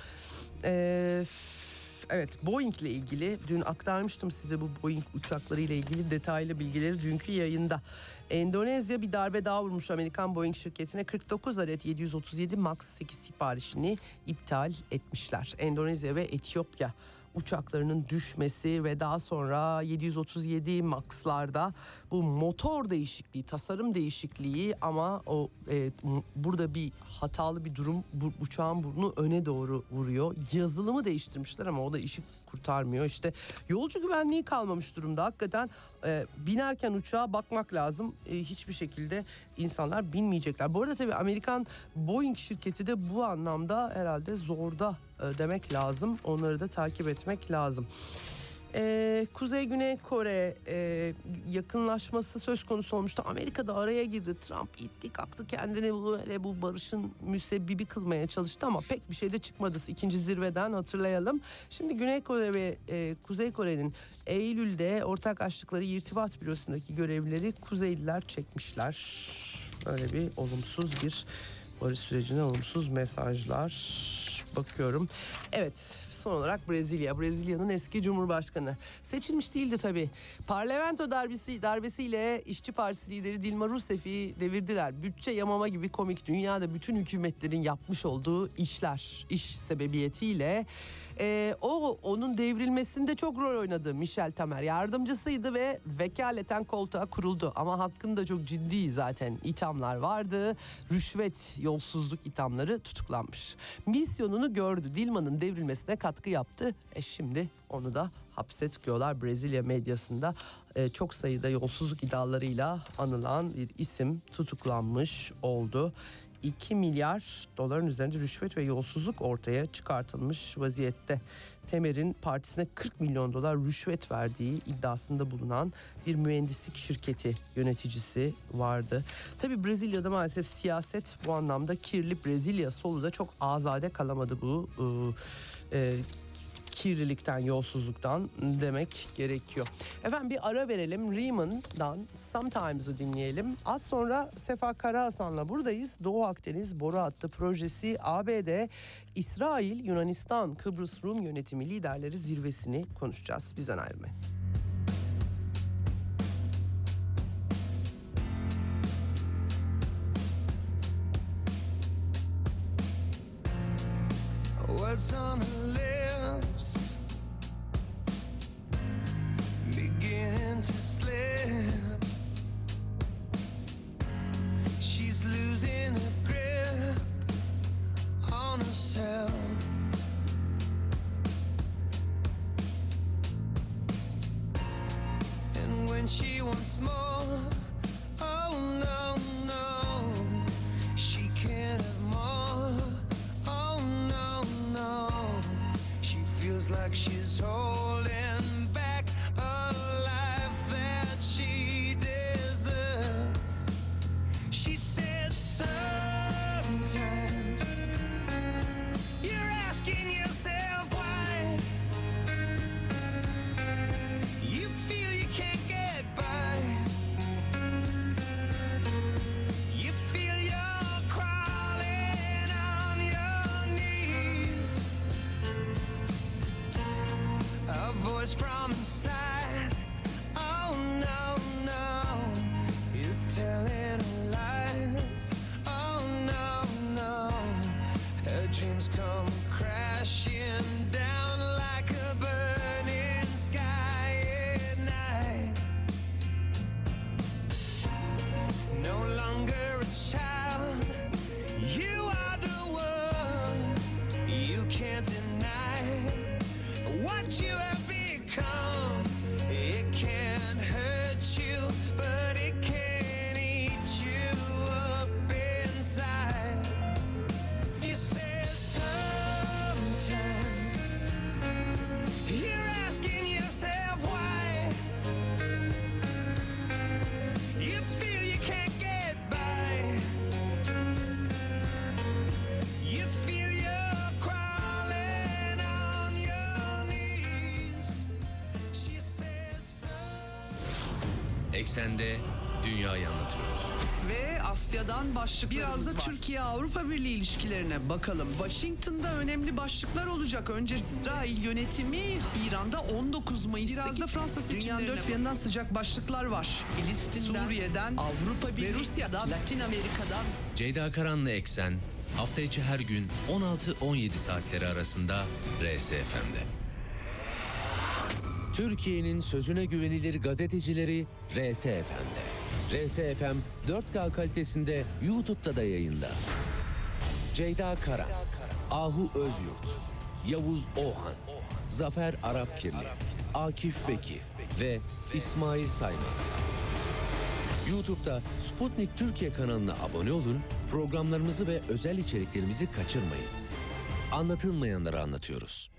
Ee, Evet, Boeing ile ilgili dün aktarmıştım size bu Boeing uçakları ile ilgili detaylı bilgileri dünkü yayında. Endonezya bir darbe daha vurmuş Amerikan Boeing şirketine. kırk dokuz adet yedi yüz otuz yedi Max sekiz siparişini iptal etmişler. Endonezya ve Etiyopya uçaklarının düşmesi ve daha sonra yedi yüz otuz yedi Max'larda bu motor değişikliği, tasarım değişikliği ama o e, burada bir hatalı bir durum, bu, uçağın burnu öne doğru vuruyor. Yazılımı değiştirmişler ama o da işi kurtarmıyor. İşte yolcu güvenliği kalmamış durumda. Hakikaten e, binerken uçağa bakmak lazım. E, hiçbir şekilde insanlar binmeyecekler. Bu arada tabii Amerikan Boeing şirketi de bu anlamda herhalde zorda demek lazım. Onları da takip etmek lazım. Ee, Kuzey Güney Kore e, yakınlaşması söz konusu olmuştu. Amerika da araya girdi. Trump itti kalktı kendini böyle bu barışın müsebbibi kılmaya çalıştı ama pek bir şey de çıkmadı. İkinci zirveden hatırlayalım. Şimdi Güney Kore ve e, Kuzey Kore'nin Eylül'de ortak açtıkları irtibat bürosundaki görevlileri Kuzeyliler çekmişler. Böyle bir olumsuz bir barış sürecine olumsuz mesajlar bakıyorum. Evet, son olarak Brezilya. Brezilya'nın eski cumhurbaşkanı. Seçilmiş değildi tabii. Parlamento darbesi, darbesiyle İşçi Partisi lideri Dilma Rousseff'i devirdiler. Bütçe yamama gibi komik, dünyada bütün hükümetlerin yapmış olduğu işler, iş sebebiyetiyle e, o onun devrilmesinde çok rol oynadı. Michel Temer yardımcısıydı ve vekaleten koltuğa kuruldu. Ama hakkında çok ciddi zaten ithamlar vardı. Rüşvet, yolsuzluk ithamları tutuklanmış. Misyonunu gördü. Dilma'nın devrilmesine katkı yaptı. E şimdi onu da hapse tıkıyorlar. Brezilya medyasında e, çok sayıda yolsuzluk iddialarıyla anılan bir isim tutuklanmış oldu. iki milyar doların üzerinde rüşvet ve yolsuzluk ortaya çıkartılmış vaziyette. Temer'in partisine kırk milyon dolar rüşvet verdiği iddiasında bulunan bir mühendislik şirketi yöneticisi vardı. Tabii Brezilya'da maalesef siyaset bu anlamda kirli. Brezilya solu da çok azade kalamadı bu e, e, kirlilikten, yolsuzluktan demek gerekiyor. Efendim bir ara verelim. Rieman'dan Sometimes'ı dinleyelim. Az sonra Sefa Karahasan'la buradayız. Doğu Akdeniz Boru Hattı projesi A B D, İsrail, Yunanistan, Kıbrıs Rum yönetimi liderleri zirvesini konuşacağız. Bizden ayrılmayın. What's on her lips beginning to slip. She's losing her grip on herself. And when she wants more, oh no, no, she can't have more. Like she's holding back a life that she deserves. She says sometimes you're asking yourself why you feel Eksende dünyayı anlatıyoruz. Ve Asya'dan başlıklarımız Biraz da var. Türkiye-Avrupa Birliği ilişkilerine bakalım. Washington'da önemli başlıklar olacak. Önce İsrail yönetimi İran'da on dokuz Mayıs'taki Biraz da Fransa seçimlerine dünyanın dört bir yanından sıcak başlıklar var. Filistin'den, Suriye'den, Avrupa Birliği ve Rusya'dan, Latin Amerika'dan. Ceyda Karan'la Eksen hafta içi her gün on altı on yedi saatleri arasında R S F M'de. Türkiye'nin sözüne güvenilir gazetecileri R S F M'de. R S F M dört K kalitesinde YouTube'da da yayında. Ceyda Karan, Ahu Özyurt, Yavuz Ohan, Zafer Arapkirli, Akif Bekir ve İsmail Saymaz. YouTube'da Sputnik Türkiye kanalına abone olun, programlarımızı ve özel içeriklerimizi kaçırmayın. Anlatılmayanları anlatıyoruz.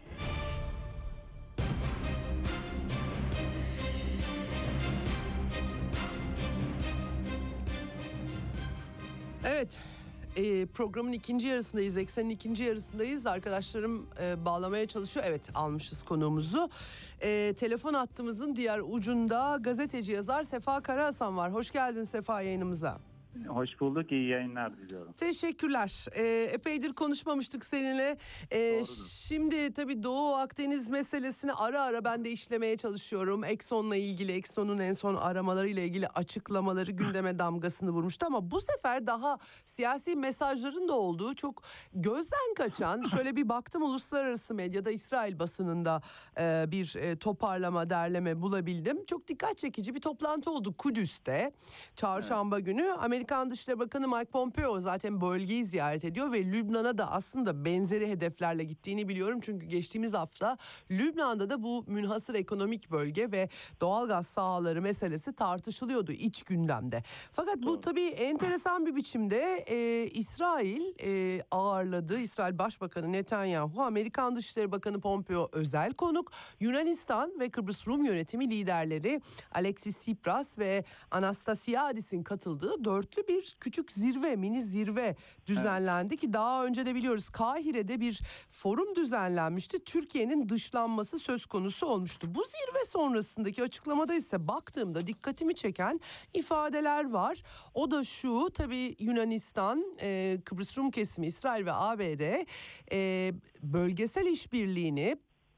Evet, e, programın ikinci yarısındayız, Eksen'in ikinci yarısındayız. Arkadaşlarım e, bağlamaya çalışıyor. Evet, almışız konuğumuzu. E, telefon hattımızın diğer ucunda gazeteci yazar Sefa Karahasan var. Hoş geldin Sefa yayınımıza. Hoş bulduk, iyi yayınlar diliyorum. Teşekkürler. Ee, epeydir konuşmamıştık seninle. Ee, şimdi tabii Doğu Akdeniz meselesini ara ara ben de işlemeye çalışıyorum. Exxon'la ilgili, Exxon'un en son aramalarıyla ilgili açıklamaları gündeme damgasını vurmuştu. Ama bu sefer daha siyasi mesajların da olduğu, çok gözden kaçan, şöyle bir baktım uluslararası medyada, İsrail basınında e, bir e, toparlama, derleme bulabildim. Çok dikkat çekici bir toplantı oldu Kudüs'te. Çarşamba evet. günü Amerikan Dışişleri Bakanı Mike Pompeo zaten bölgeyi ziyaret ediyor ve Lübnan'a da aslında benzeri hedeflerle gittiğini biliyorum. Çünkü geçtiğimiz hafta Lübnan'da da bu münhasır ekonomik bölge ve doğalgaz sahaları meselesi tartışılıyordu iç gündemde. Fakat bu Doğru. tabii enteresan bir biçimde e, İsrail e, ağırladı. İsrail Başbakanı Netanyahu, Amerikan Dışişleri Bakanı Pompeo özel konuk, Yunanistan ve Kıbrıs Rum yönetimi liderleri Alexis Tsipras ve Anastasiadis'in katıldığı dörtlü bir küçük zirve, mini zirve düzenlendi evet. ki daha önce de biliyoruz Kahire'de bir forum düzenlenmişti. Türkiye'nin dışlanması söz konusu olmuştu. Bu zirve sonrasındaki açıklamada ise baktığımda dikkatimi çeken ifadeler var. O da şu, tabii Yunanistan, e, Kıbrıs Rum kesimi, İsrail ve A B D e, bölgesel işbirliğini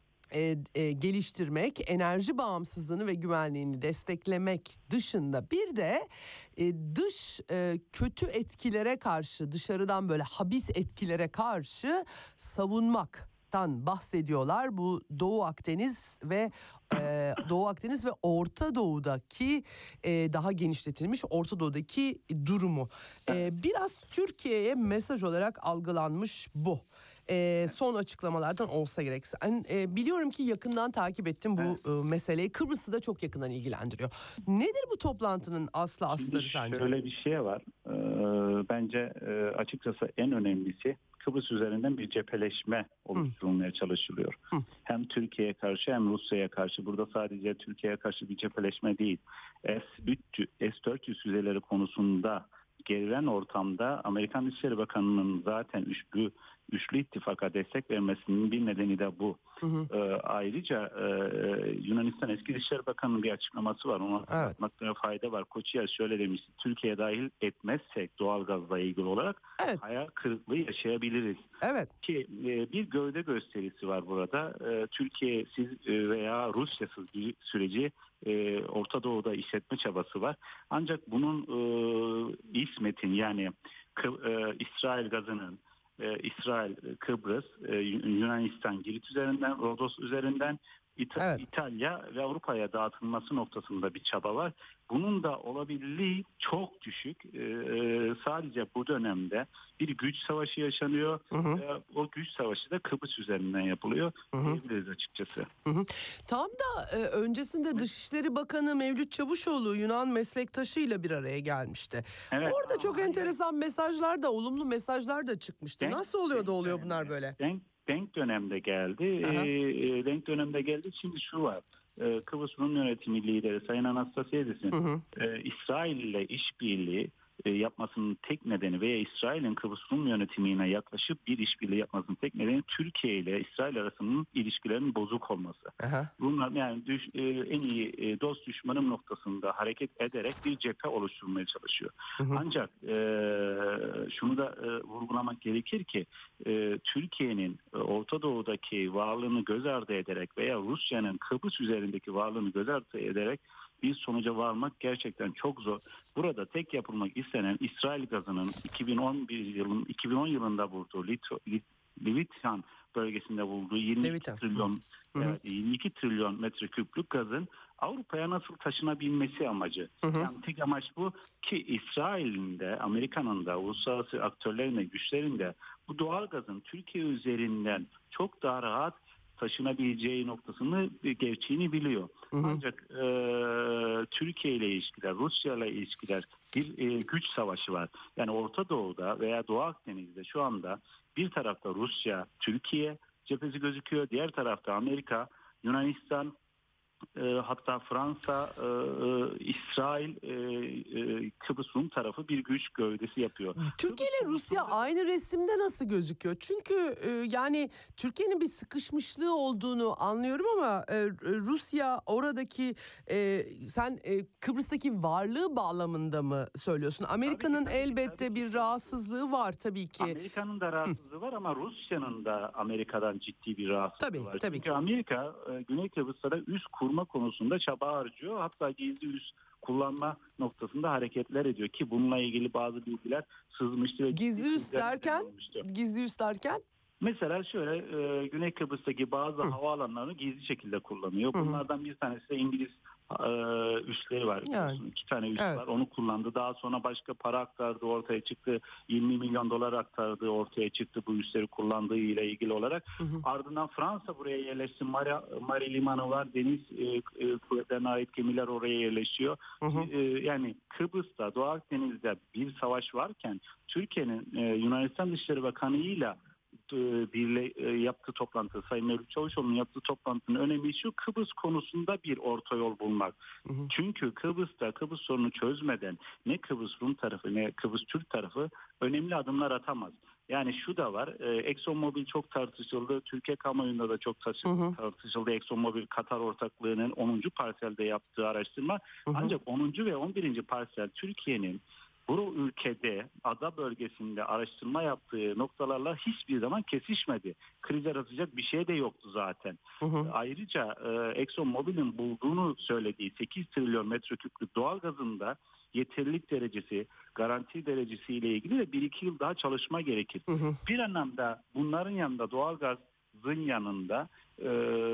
E, e, geliştirmek, enerji bağımsızlığını ve güvenliğini desteklemek dışında bir de e, dış e, kötü etkilere karşı, dışarıdan böyle habis etkilere karşı savunmaktan bahsediyorlar. Bu Doğu Akdeniz ve e, Doğu Akdeniz ve Orta Doğu'daki e, daha genişletilmiş Orta Doğu'daki durumu. E, biraz Türkiye'ye mesaj olarak algılanmış bu. E, son açıklamalardan olsa gerek. Ben, e, biliyorum ki yakından takip ettim bu evet. e, meseleyi. Kıbrıs'ı da çok yakından ilgilendiriyor. Nedir bu toplantının aslı astarı sence? Şöyle bir şey var. Ee, bence e, açıkçası en önemlisi Kıbrıs üzerinden bir cepheleşme oluşturulmaya Hı. çalışılıyor. Hı. Hem Türkiye'ye karşı hem Rusya'ya karşı. Burada sadece Türkiye'ye karşı bir cepheleşme değil. S dört yüz füzeleri konusunda gerilen ortamda Amerikan Dışişleri Bakanı'nın zaten üçlü üçlü ittifaka destek vermesinin bir nedeni de bu. Hı hı. Ee, ayrıca e, Yunanistan eski Dışişleri Bakanı'nın bir açıklaması var. Onu hatırlatmakta evet. fayda var. Koçiyas şöyle demişti. Türkiye dahil etmezsek doğalgazla ilgili olarak evet. hayal kırıklığı yaşayabiliriz. Evet. Ki e, bir gövde gösterisi var burada. E, Türkiye'siz e, veya Rusya'sız bir süreci e, Orta Doğu'da işletme çabası var. Ancak bunun e, İsmet'in yani Kı, e, İsrail gazının Ee, İsrail, Kıbrıs, e, Yunanistan, Girit üzerinden, Rodos üzerinden İta- evet. İtalya ve Avrupa'ya dağıtılması noktasında bir çaba var. Bunun da olabilirliği çok düşük. Ee, sadece bu dönemde bir güç savaşı yaşanıyor. Hı hı. Ee, o güç savaşı da Kıbrıs üzerinden yapılıyor. Hı hı. Diyebiliriz açıkçası. Hı hı. Tam da e, öncesinde Dışişleri Bakanı Mevlüt Çavuşoğlu Yunan meslektaşıyla bir araya gelmişti. Evet. Orada çok Aa, enteresan evet. mesajlar da, olumlu mesajlar da çıkmıştı. Denk, Nasıl oluyor da oluyor bunlar böyle? Denk, denk dönemde geldi. E, denk dönemde geldi. Şimdi şu var. Kıbrıs Rum yönetimi lideri Sayın Anastasiadis'in e, İsrail ile işbirliği e, yapmasının tek nedeni veya İsrail'in Kıbrıs Rum yönetimine yaklaşıp bir işbirliği yapmasının tek nedeni Türkiye ile İsrail arasının ilişkilerinin bozuk olması. Aha. Bunlar yani düş, e, en iyi e, dost düşmanım noktasında hareket ederek bir cephe oluşturmaya çalışıyor. Hı hı. Ancak e, şunu da e, vurgulamak gerekir ki e, Türkiye'nin e, Orta Doğu'daki varlığını göz ardı ederek veya Rusya'nın Kıbrıs üzerindeki varlığını göz ardı ederek bir sonuca varmak gerçekten çok zor. Burada tek yapılmak istenen İsrail gazının iki bin on bir yılın iki bin on yılında vurduğu Leviathan bölgesinde bulduğu yirmi iki trilyon evet, yirmi iki trilyon metreküplük gazın Avrupa'ya nasıl taşınabilmesi amacı. Hı hı. Yani tek amaç bu ki İsrail'in de Amerika'nın da uluslararası aktörlerin de güçlerin de bu doğal gazın Türkiye üzerinden çok daha rahat taşınabileceği noktasını gerçeğini biliyor. Hı hı. Ancak e, Türkiye ile ilişkiler, Rusya ile ilişkiler bir e, güç savaşı var. Yani Orta Doğu'da veya Doğu Akdeniz'de şu anda bir tarafta Rusya, Türkiye cephesi gözüküyor. Diğer tarafta Amerika, Yunanistan, e, hatta Fransa, e, e, İsrail, e, e, Kıbrıs Rum tarafı bir güç gövdesi yapıyor. Türkiye ile Rusya aynı resimde nasıl gözüküyor? Çünkü e, yani Türkiye'nin bir sıkışmışlığı olduğunu anlıyorum ama e, Rusya oradaki e, sen e, Kıbrıs'taki varlığı bağlamında mı söylüyorsun? Amerika'nın tabii ki, tabii, elbette tabii. bir rahatsızlığı var tabii ki. Amerika'nın da rahatsızlığı Hı. var ama Rusya'nın da Amerika'dan ciddi bir rahatsızlığı tabii, var. Tabii Çünkü ki. Amerika e, Güney Kıbrıs'ta da üst kurma konusunda çaba harcıyor. Hatta gizli üs kullanma noktasında hareketler ediyor ki bununla ilgili bazı bilgiler sızmıştı. Ve gizli üs derken? Gizli üs derken? Mesela şöyle e, Güney Kıbrıs'taki bazı Hı. havaalanlarını gizli şekilde kullanıyor. Bunlardan Hı. bir tanesi de İngiliz e, üsleri var. Yani. İki tane üs evet. var. Onu kullandı. Daha sonra başka para aktardı ortaya çıktı. yirmi milyon dolar aktardı ortaya çıktı bu üsleri kullandığı ile ilgili olarak. Hı hı. Ardından Fransa buraya yerleşti. Mari, Mari Limanı var. Deniz e, e, kuvvetlerine ait gemiler oraya yerleşiyor. Hı hı. E, yani Kıbrıs'ta, Doğu Akdeniz'de bir savaş varken Türkiye'nin e, Yunanistan Dışişleri Bakanı ile birle yaptığı toplantı, Sayın Mevlüt Çavuşoğlu'nun yaptığı toplantının önemi şu: Kıbrıs konusunda bir orta yol bulmak. Hı hı. Çünkü Kıbrıs'ta Kıbrıs sorunu çözmeden ne Kıbrıs Rum tarafı ne Kıbrıs Türk tarafı önemli adımlar atamaz. Yani şu da var, e, ExxonMobil çok tartışıldı, Türkiye kamuoyunda da çok tartışıldı. Hı hı. tartışıldı. ExxonMobil Katar ortaklığının onuncu parselde yaptığı araştırma. Hı hı. Ancak onuncu ve on birinci parsel Türkiye'nin bu ülkede ada bölgesinde araştırma yaptığı noktalarla hiçbir zaman kesişmedi. Kriz yaratacak bir şey de yoktu zaten. Hı hı. Ayrıca e, ExxonMobil'in bulduğunu söylediği sekiz trilyon metreküplük doğalgazın da yeterlilik derecesi, garanti derecesi ile ilgili de bir iki yıl daha çalışma gerekir. Hı hı. Bir anlamda bunların yanında doğalgazın yanında e,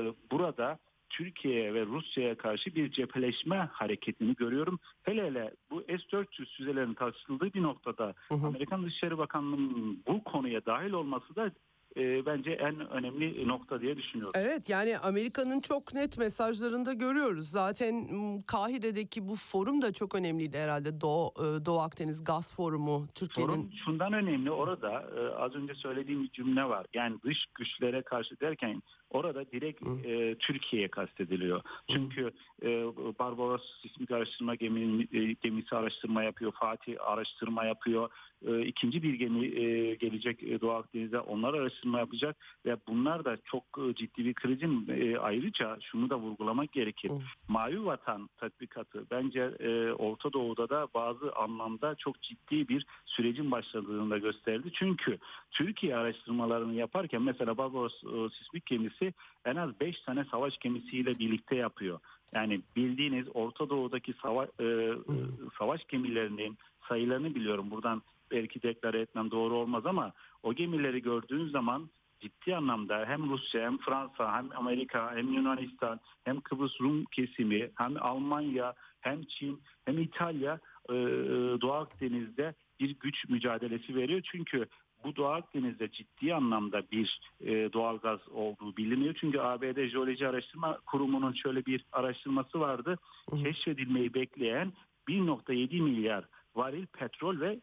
burada Türkiye'ye ve Rusya'ya karşı bir cepheleşme hareketini görüyorum. Hele hele bu S dört yüz füzelerinin tartışıldığı bir noktada hı hı. Amerikan Dışişleri Bakanlığı'nın bu konuya dahil olması da e, bence en önemli nokta diye düşünüyorum. Evet, yani Amerika'nın çok net mesajlarında görüyoruz. Zaten Kahire'deki bu forum da çok önemliydi herhalde. Doğu, Doğu Akdeniz Gaz Forumu Türkiye'nin. Forum şundan önemli, orada e, az önce söylediğim bir cümle var. Yani dış güçlere karşı derken orada direkt e, Türkiye'ye kastediliyor. Çünkü e, Barbaros Sismik Araştırma Gemi, e, Gemisi araştırma yapıyor, Fatih araştırma yapıyor. E, ikinci bir gemi e, gelecek e, Doğu Akdeniz'de, onlar araştırma yapacak ve bunlar da çok e, ciddi bir krizin e, ayrıca şunu da vurgulamak gerekir. Hı. Mavi Vatan tatbikatı bence e, Orta Doğu'da da bazı anlamda çok ciddi bir sürecin başladığını da gösterdi. Çünkü Türkiye araştırmalarını yaparken mesela Barbaros e, Sismik Gemisi en az beş tane savaş gemisiyle birlikte yapıyor. Yani bildiğiniz Orta Doğu'daki sava- e, savaş gemilerinin sayılarını biliyorum. Buradan belki deklare etmem doğru olmaz ama o gemileri gördüğünüz zaman ciddi anlamda hem Rusya hem Fransa hem Amerika hem Yunanistan hem Kıbrıs Rum kesimi hem Almanya hem Çin hem İtalya e, Doğu Akdeniz'de bir güç mücadelesi veriyor. Çünkü bu Doğu Akdeniz'de ciddi anlamda bir e, doğalgaz olduğu biliniyor. Çünkü A B D Jeoloji Araştırma Kurumu'nun şöyle bir araştırması vardı. Keşfedilmeyi bekleyen bir nokta yedi milyar varil petrol ve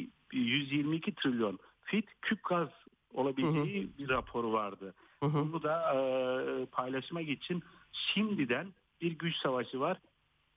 yüz yirmi iki trilyon fit küp gaz olabileceği hı hı. bir raporu vardı. Hı hı. Bunu da e, paylaşmak için şimdiden bir güç savaşı var.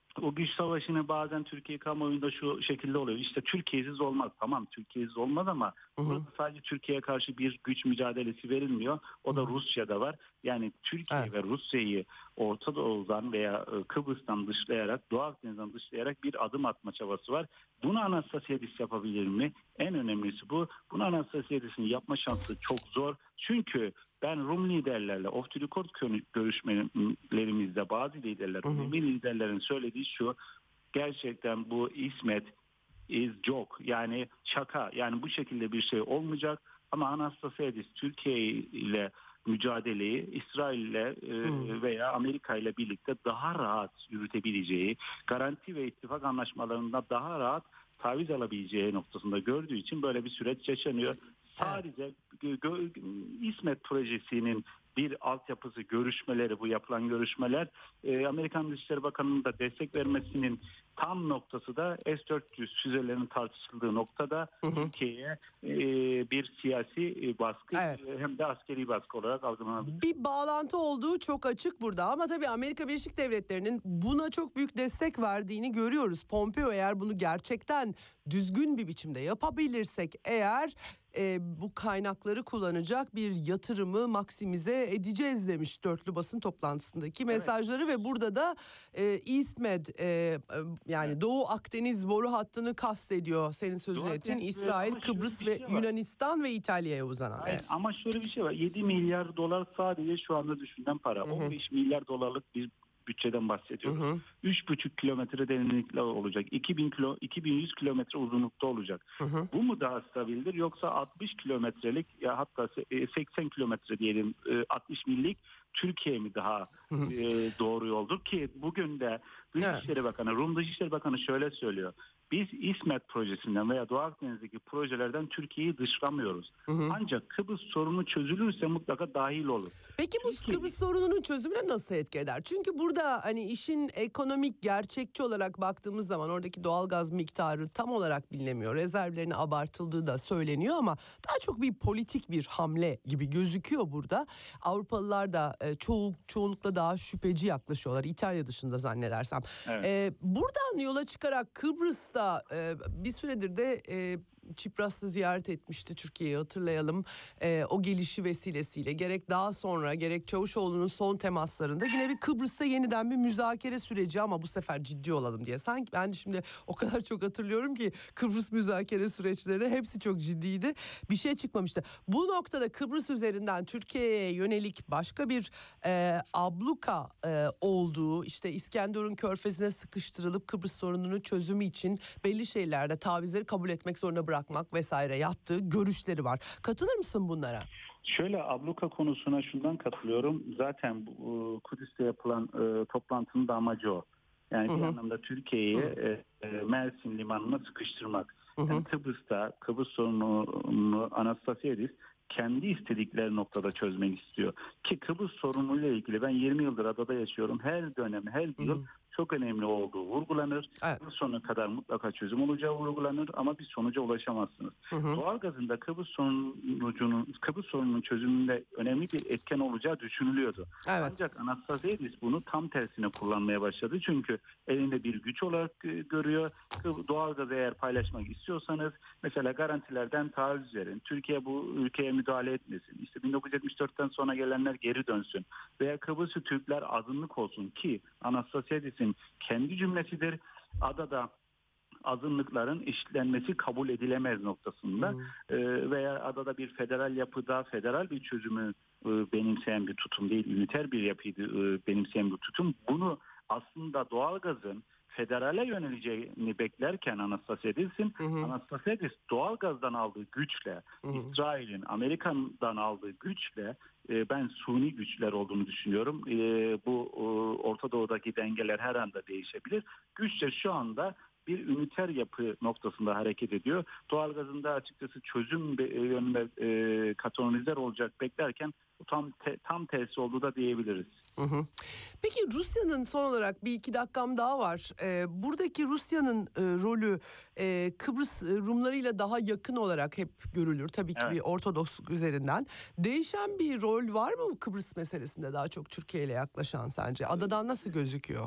O güç savaşını bazen Türkiye kamuoyunda şu şekilde oluyor. İşte Türkiye'siz olmaz. Tamam, Türkiye'siz olmaz ama Hı hı. burada sadece Türkiye'ye karşı bir güç mücadelesi verilmiyor. O da Hı hı. Rusya'da var. Yani Türkiye Evet. ve Rusya'yı Orta Doğu'dan veya e, Kıbrıs'tan dışlayarak, Doğu Akdeniz'den dışlayarak bir adım atma çabası var. Bunu Anastasiadis yapabilir mi? En önemlisi bu. Bunu Anastasiadis'in yapma şansı çok zor. Çünkü ben Rum liderlerle, off the record görüşmelerimizde bazı liderler, Hı hı. Rum liderlerin söylediği şu: gerçekten bu İsmet is joke, yani şaka, yani bu şekilde bir şey olmayacak. Ama Anastasiadis Türkiye ile mücadeleyi İsrail ile e, veya Amerika ile birlikte daha rahat yürütebileceği, garanti ve ittifak anlaşmalarında daha rahat taviz alabileceği noktasında gördüğü için böyle bir süreç yaşanıyor. Sadece gö- gö- İsmet projesinin bir altyapısı, görüşmeleri, bu yapılan görüşmeler e, Amerikan Dışişleri Bakanı'nın da destek vermesinin tam noktası da S dört yüz füzelerinin tartışıldığı noktada Hı hı. Türkiye'ye e, bir siyasi baskı Evet. e, hem de askeri baskı olarak algılanabilir. Bir bağlantı olduğu çok açık burada ama tabii Amerika Birleşik Devletleri'nin buna çok büyük destek verdiğini görüyoruz. Pompeo eğer bunu gerçekten düzgün bir biçimde yapabilirsek eğer e, bu kaynakları kullanacak bir yatırımı maksimize edeceğiz demiş dörtlü basın toplantısındaki mesajları ve burada da e, EastMed e, yani evet. Doğu Akdeniz boru hattını kastediyor. Senin sözünü ettiğin İsrail, Kıbrıs ve şey Yunanistan ve İtalya'ya uzanan. Hayır, evet. Ama şöyle bir şey var. yedi milyar dolar sadece şu anda düşünülen para. Hı hı. on beş milyar dolarlık bir bütçeden bahsediyoruz. Hı hı. üç buçuk kilometre derinlikte olacak. iki bin kilo, iki bin yüz kilometre uzunlukta olacak. Hı hı. Bu mu daha stabildir yoksa altmış kilometrelik ya hatta seksen kilometre diyelim altmış millik Türkiye mi daha hı hı. doğru yoldur ki bugün de Dışişleri evet. Bakanı, Rum Dışişleri Bakanı şöyle söylüyor. Biz İsmet projesinden veya Doğu Akdeniz'deki projelerden Türkiye'yi dışlamıyoruz. Hı hı. Ancak Kıbrıs sorunu çözülürse mutlaka dahil olur. Peki bu Türkiye... Kıbrıs sorununun çözümüne nasıl etki eder? Çünkü burada hani işin ekonomik gerçekçi olarak baktığımız zaman oradaki doğalgaz miktarı tam olarak bilinemiyor. Rezervlerinin abartıldığı da söyleniyor ama daha çok bir politik bir hamle gibi gözüküyor burada. Avrupalılar da e, çoğu çoğunlukla daha şüpheci yaklaşıyorlar. İtalya dışında zannedersem. Evet. E, buradan yola çıkarak Kıbrıs'ta Ee, bir süredir de e, Çipras'ta ziyaret etmişti Türkiye'yi hatırlayalım. Ee, o gelişi vesilesiyle gerek daha sonra gerek Çavuşoğlu'nun son temaslarında yine bir Kıbrıs'ta yeniden bir müzakere süreci ama bu sefer ciddi olalım diye. Sanki ben şimdi o kadar çok hatırlıyorum ki Kıbrıs müzakere süreçleri hepsi çok ciddiydi. Bir şey çıkmamıştı. Bu noktada Kıbrıs üzerinden Türkiye'ye yönelik başka bir e, abluka e, olduğu, işte İskenderun körfezine sıkıştırılıp Kıbrıs sorununun çözümü için belli şeylerde tavizleri kabul etmek zorunda bırak vesaire yattığı görüşleri var. Katılır mısın bunlara? Şöyle abluka konusuna şundan katılıyorum. Zaten bu Kudüs'te yapılan e, toplantının da amacı o. Yani hı hı. bir anlamda Türkiye'yi e, e, Mersin limanına sıkıştırmak. Hı hı. Yani Kıbrıs'ta Kıbrıs sorununu Anastasiadis kendi istedikleri noktada çözmek istiyor. Ki Kıbrıs sorunuyla ilgili ben yirmi yıldır adada yaşıyorum. Her dönem, her yıl hı hı. çok önemli olduğu vurgulanır. Evet. Bu sonuna kadar mutlaka çözüm olacağı vurgulanır ama bir sonuca ulaşamazsınız. Hı hı. Doğalgazın da Kıbrıs sonucunun Kıbrıs sorununun çözümünde önemli bir etken olacağı düşünülüyordu. Evet. Ancak Anastasiadis bunu tam tersine kullanmaya başladı. Çünkü elinde bir güç olarak görüyor. Doğalgazı eğer paylaşmak istiyorsanız mesela garantilerden taviz verin. Türkiye bu ülkeye müdahale etmesin. İşte bin dokuz yüz yetmiş dörtten sonra gelenler geri dönsün. Veya Kıbrıs'ı Türkler azınlık olsun ki Anastasiadis'in kendi cümlesidir. Adada azınlıkların eşitlenmesi kabul edilemez noktasında hmm. e, veya adada bir federal yapıda federal bir çözümü e, benimseyen bir tutum değil, üniter bir yapıydı e, benimseyen bir tutum. Bunu aslında doğalgazın federale yöneleceğini beklerken Anastasiadis'in hı hı. Anastasiadis doğalgazdan aldığı güçle, hı hı. İsrail'in Amerika'dan aldığı güçle e, ben suni güçler olduğunu düşünüyorum. E, bu e, Orta Doğu'daki dengeler her anda değişebilir. Güçle şu anda bir üniter yapı noktasında hareket ediyor. Doğalgazın da açıkçası çözüm yönünde e, katalonizer olacak beklerken tam te, tam tersi olduğu da diyebiliriz. Hı hı. Peki Rusya'nın son olarak bir iki dakikam daha var. Ee, buradaki Rusya'nın e, rolü e, Kıbrıs Rumlarıyla daha yakın olarak hep görülür. Tabii ki evet. bir Ortodoksluk üzerinden. Değişen bir rol var mı bu Kıbrıs meselesinde daha çok Türkiye ile yaklaşan sence? Adadan nasıl gözüküyor?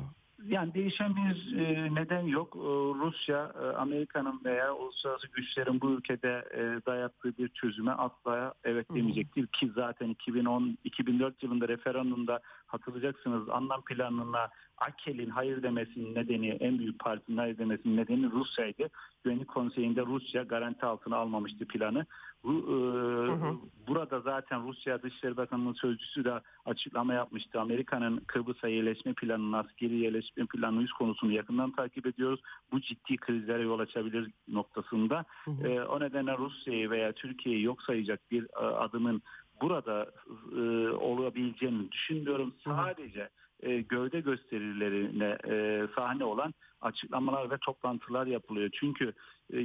Yani değişen bir e, neden yok. E, Rusya, e, Amerika'nın veya uluslararası güçlerin bu ülkede e, dayattığı bir çözüme asla evet demeyecektir ki zaten iki bin on iki bin dört yılında referandumda hatırlayacaksınız anlam planına AKEL'in hayır demesinin nedeni, en büyük partinin hayır demesinin nedeni Rusya'ydı. Güvenlik Konseyi'nde Rusya garanti altına almamıştı planı. Bu, e, hı hı. Burada zaten Rusya Dışişleri Bakanı'nın sözcüsü de açıklama yapmıştı. Amerika'nın Kıbrıs'a yerleşme planının, askeri yerleşme planının yüz konusunu yakından takip ediyoruz. Bu ciddi krizlere yol açabilir noktasında. Hı hı. E, o nedenle Rusya'yı veya Türkiye'yi yok sayacak bir e, adımın burada e, olabileceğini düşünmüyorum. Sadece e, gövde gösterilerine e, sahne olan açıklamalar ve toplantılar yapılıyor. Çünkü e,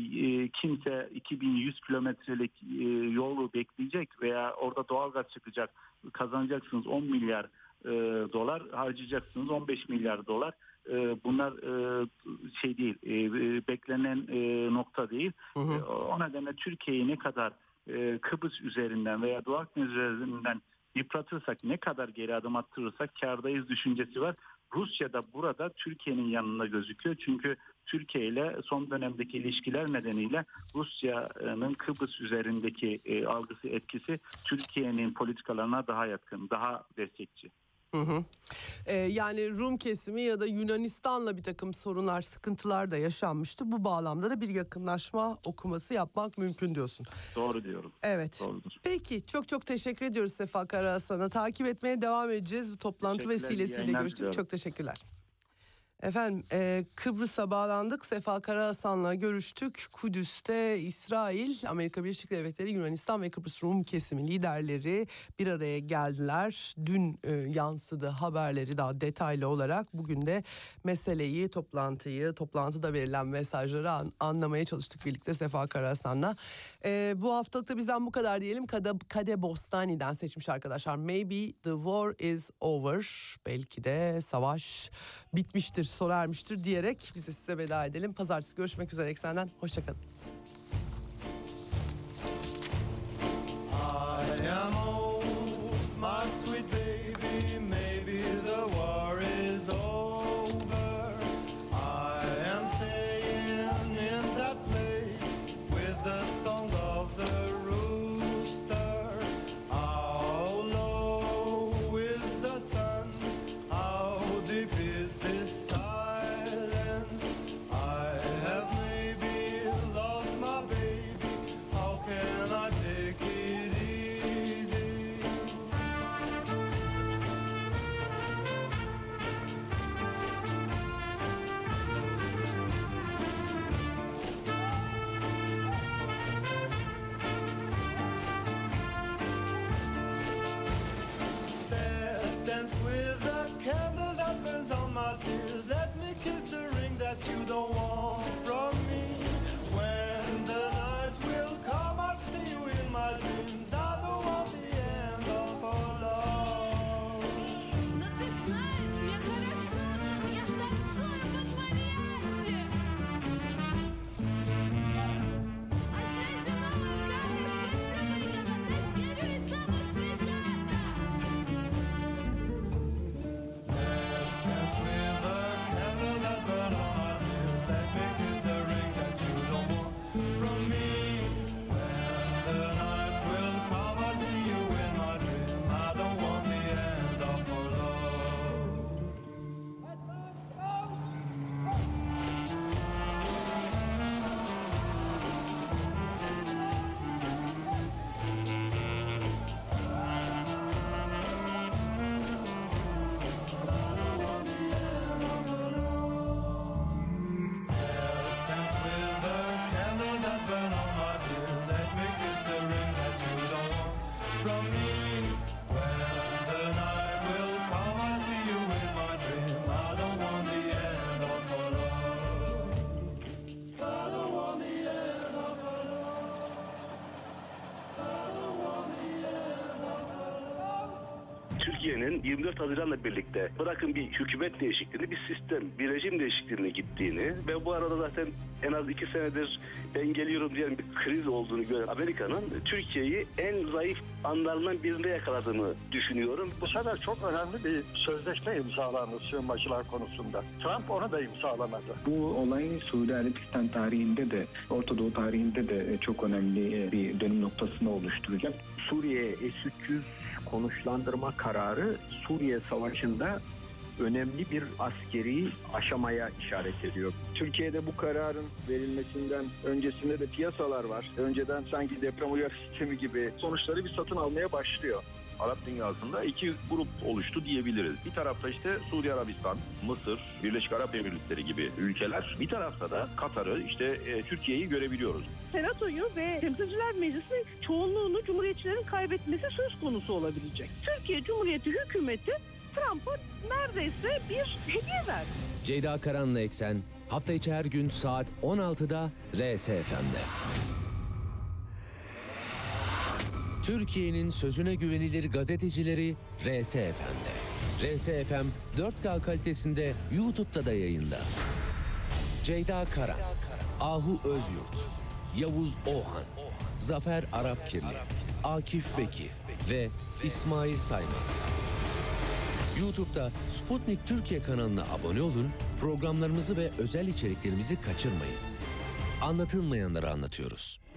kimse iki bin yüz kilometrelik e, yolu bekleyecek veya orada doğalgaz çıkacak, kazanacaksınız on milyar e, dolar, harcayacaksınız on beş milyar dolar. E, bunlar e, şey değil, e, beklenen e, nokta değil. Hı hı. E, o nedenle Türkiye'yi ne kadar Kıbrıs üzerinden veya Doğu Akdeniz üzerinden yıpratırsak, ne kadar geri adım attırırsak kârdayız düşüncesi var. Rusya da burada Türkiye'nin yanında gözüküyor. Çünkü Türkiye ile son dönemdeki ilişkiler nedeniyle Rusya'nın Kıbrıs üzerindeki e, algısı, etkisi Türkiye'nin politikalarına daha yakın, daha destekçi. Hı hı. Ee, yani Rum kesimi ya da Yunanistan'la bir takım sorunlar, sıkıntılar da yaşanmıştı. Bu bağlamda da bir yakınlaşma okuması yapmak mümkün diyorsun. Doğru diyorum. Evet. Doğrudur. Peki çok çok teşekkür ediyoruz Sefa Karahasan'a. Takip etmeye devam edeceğiz. Bu toplantı vesilesiyle görüştük. Diliyorum. Çok teşekkürler. Efendim e, Kıbrıs'a bağlandık. Sefa Karahasan'la görüştük. Kudüs'te İsrail, Amerika Birleşik Devletleri, Yunanistan ve Kıbrıs Rum kesimi liderleri bir araya geldiler. Dün e, yansıdı haberleri daha detaylı olarak. Bugün de meseleyi, toplantıyı, toplantıda verilen mesajları an, anlamaya çalıştık birlikte Sefa Karahasan'la. E, bu haftalıkta bizden bu kadar diyelim. Kade, Kade Bostani'den seçmiş arkadaşlar. Maybe the war is over. Belki de savaş bitmiştir, sona ermiştir diyerek biz de size veda edelim. Pazartesi görüşmek üzere Eksen'den. Hoşçakalın. I am old, my sweet baby, maybe the war is over. I am staying in that place with the song of the rooster. How low is the sun? How deep is this silence? I have maybe lost my baby. How can I take it easy? Let's dance with the candle that burns on my tears. Let me kiss the ring that you don't want from me. When the night will come, I'll see you in my dreams. I don't want the end of our love. Но ты знаешь, мне хорошо, тут я танцую под мариачи. А слезы молотками спасибо, я на тачкерю и там освежата. Let's dance with the candle that burns on my tears. Let me kiss the Türkiye'nin yirmi dört Haziran'la birlikte bırakın bir hükümet değişikliğini, bir sistem, bir rejim değişikliğine gittiğini ve bu arada zaten en az iki senedir ben geliyorum diyen bir kriz olduğunu gören Amerika'nın Türkiye'yi en zayıf anlarından birinde yakaladığını düşünüyorum. Bu sefer çok önemli bir sözleşme imzalandı sığınmacılar konusunda. Trump onu da imzalamadı. Bu olay Suudi Arabistan tarihinde de, Orta Doğu tarihinde de çok önemli bir dönüm noktasını oluşturacak. Suriye S üç yüz konuşlandırma kararı Suriye Savaşı'nda önemli bir askeri aşamaya işaret ediyor. Türkiye'de bu kararın verilmesinden öncesinde de piyasalar var. Önceden sanki deprem uyarı sistemi gibi sonuçları bir satın almaya başlıyor. Arap dünyasında iki grup oluştu diyebiliriz. Bir tarafta işte Suudi Arabistan, Mısır, Birleşik Arap Emirlikleri gibi ülkeler. Bir tarafta da Katar'ı, işte e, Türkiye'yi görebiliyoruz. Senatoyu ve Temsilciler Meclisi'nin çoğunluğunu Cumhuriyetçilerin kaybetmesi söz konusu olabilecek. Türkiye Cumhuriyeti hükümeti Trump'a neredeyse bir hediye verdi. Ceyda Karan'la Eksen hafta içi her gün saat on altıda R S F M'de. Türkiye'nin sözüne güvenilir gazetecileri R S F M'de. R S F M dört K kalitesinde YouTube'da da yayında. Ceyda Karan, Ahu Özyurt, Yavuz Ohan, Zafer Arapkirli, Akif Bekir ve İsmail Saymaz. YouTube'da Sputnik Türkiye kanalına abone olun, programlarımızı ve özel içeriklerimizi kaçırmayın. Anlatılmayanları anlatıyoruz.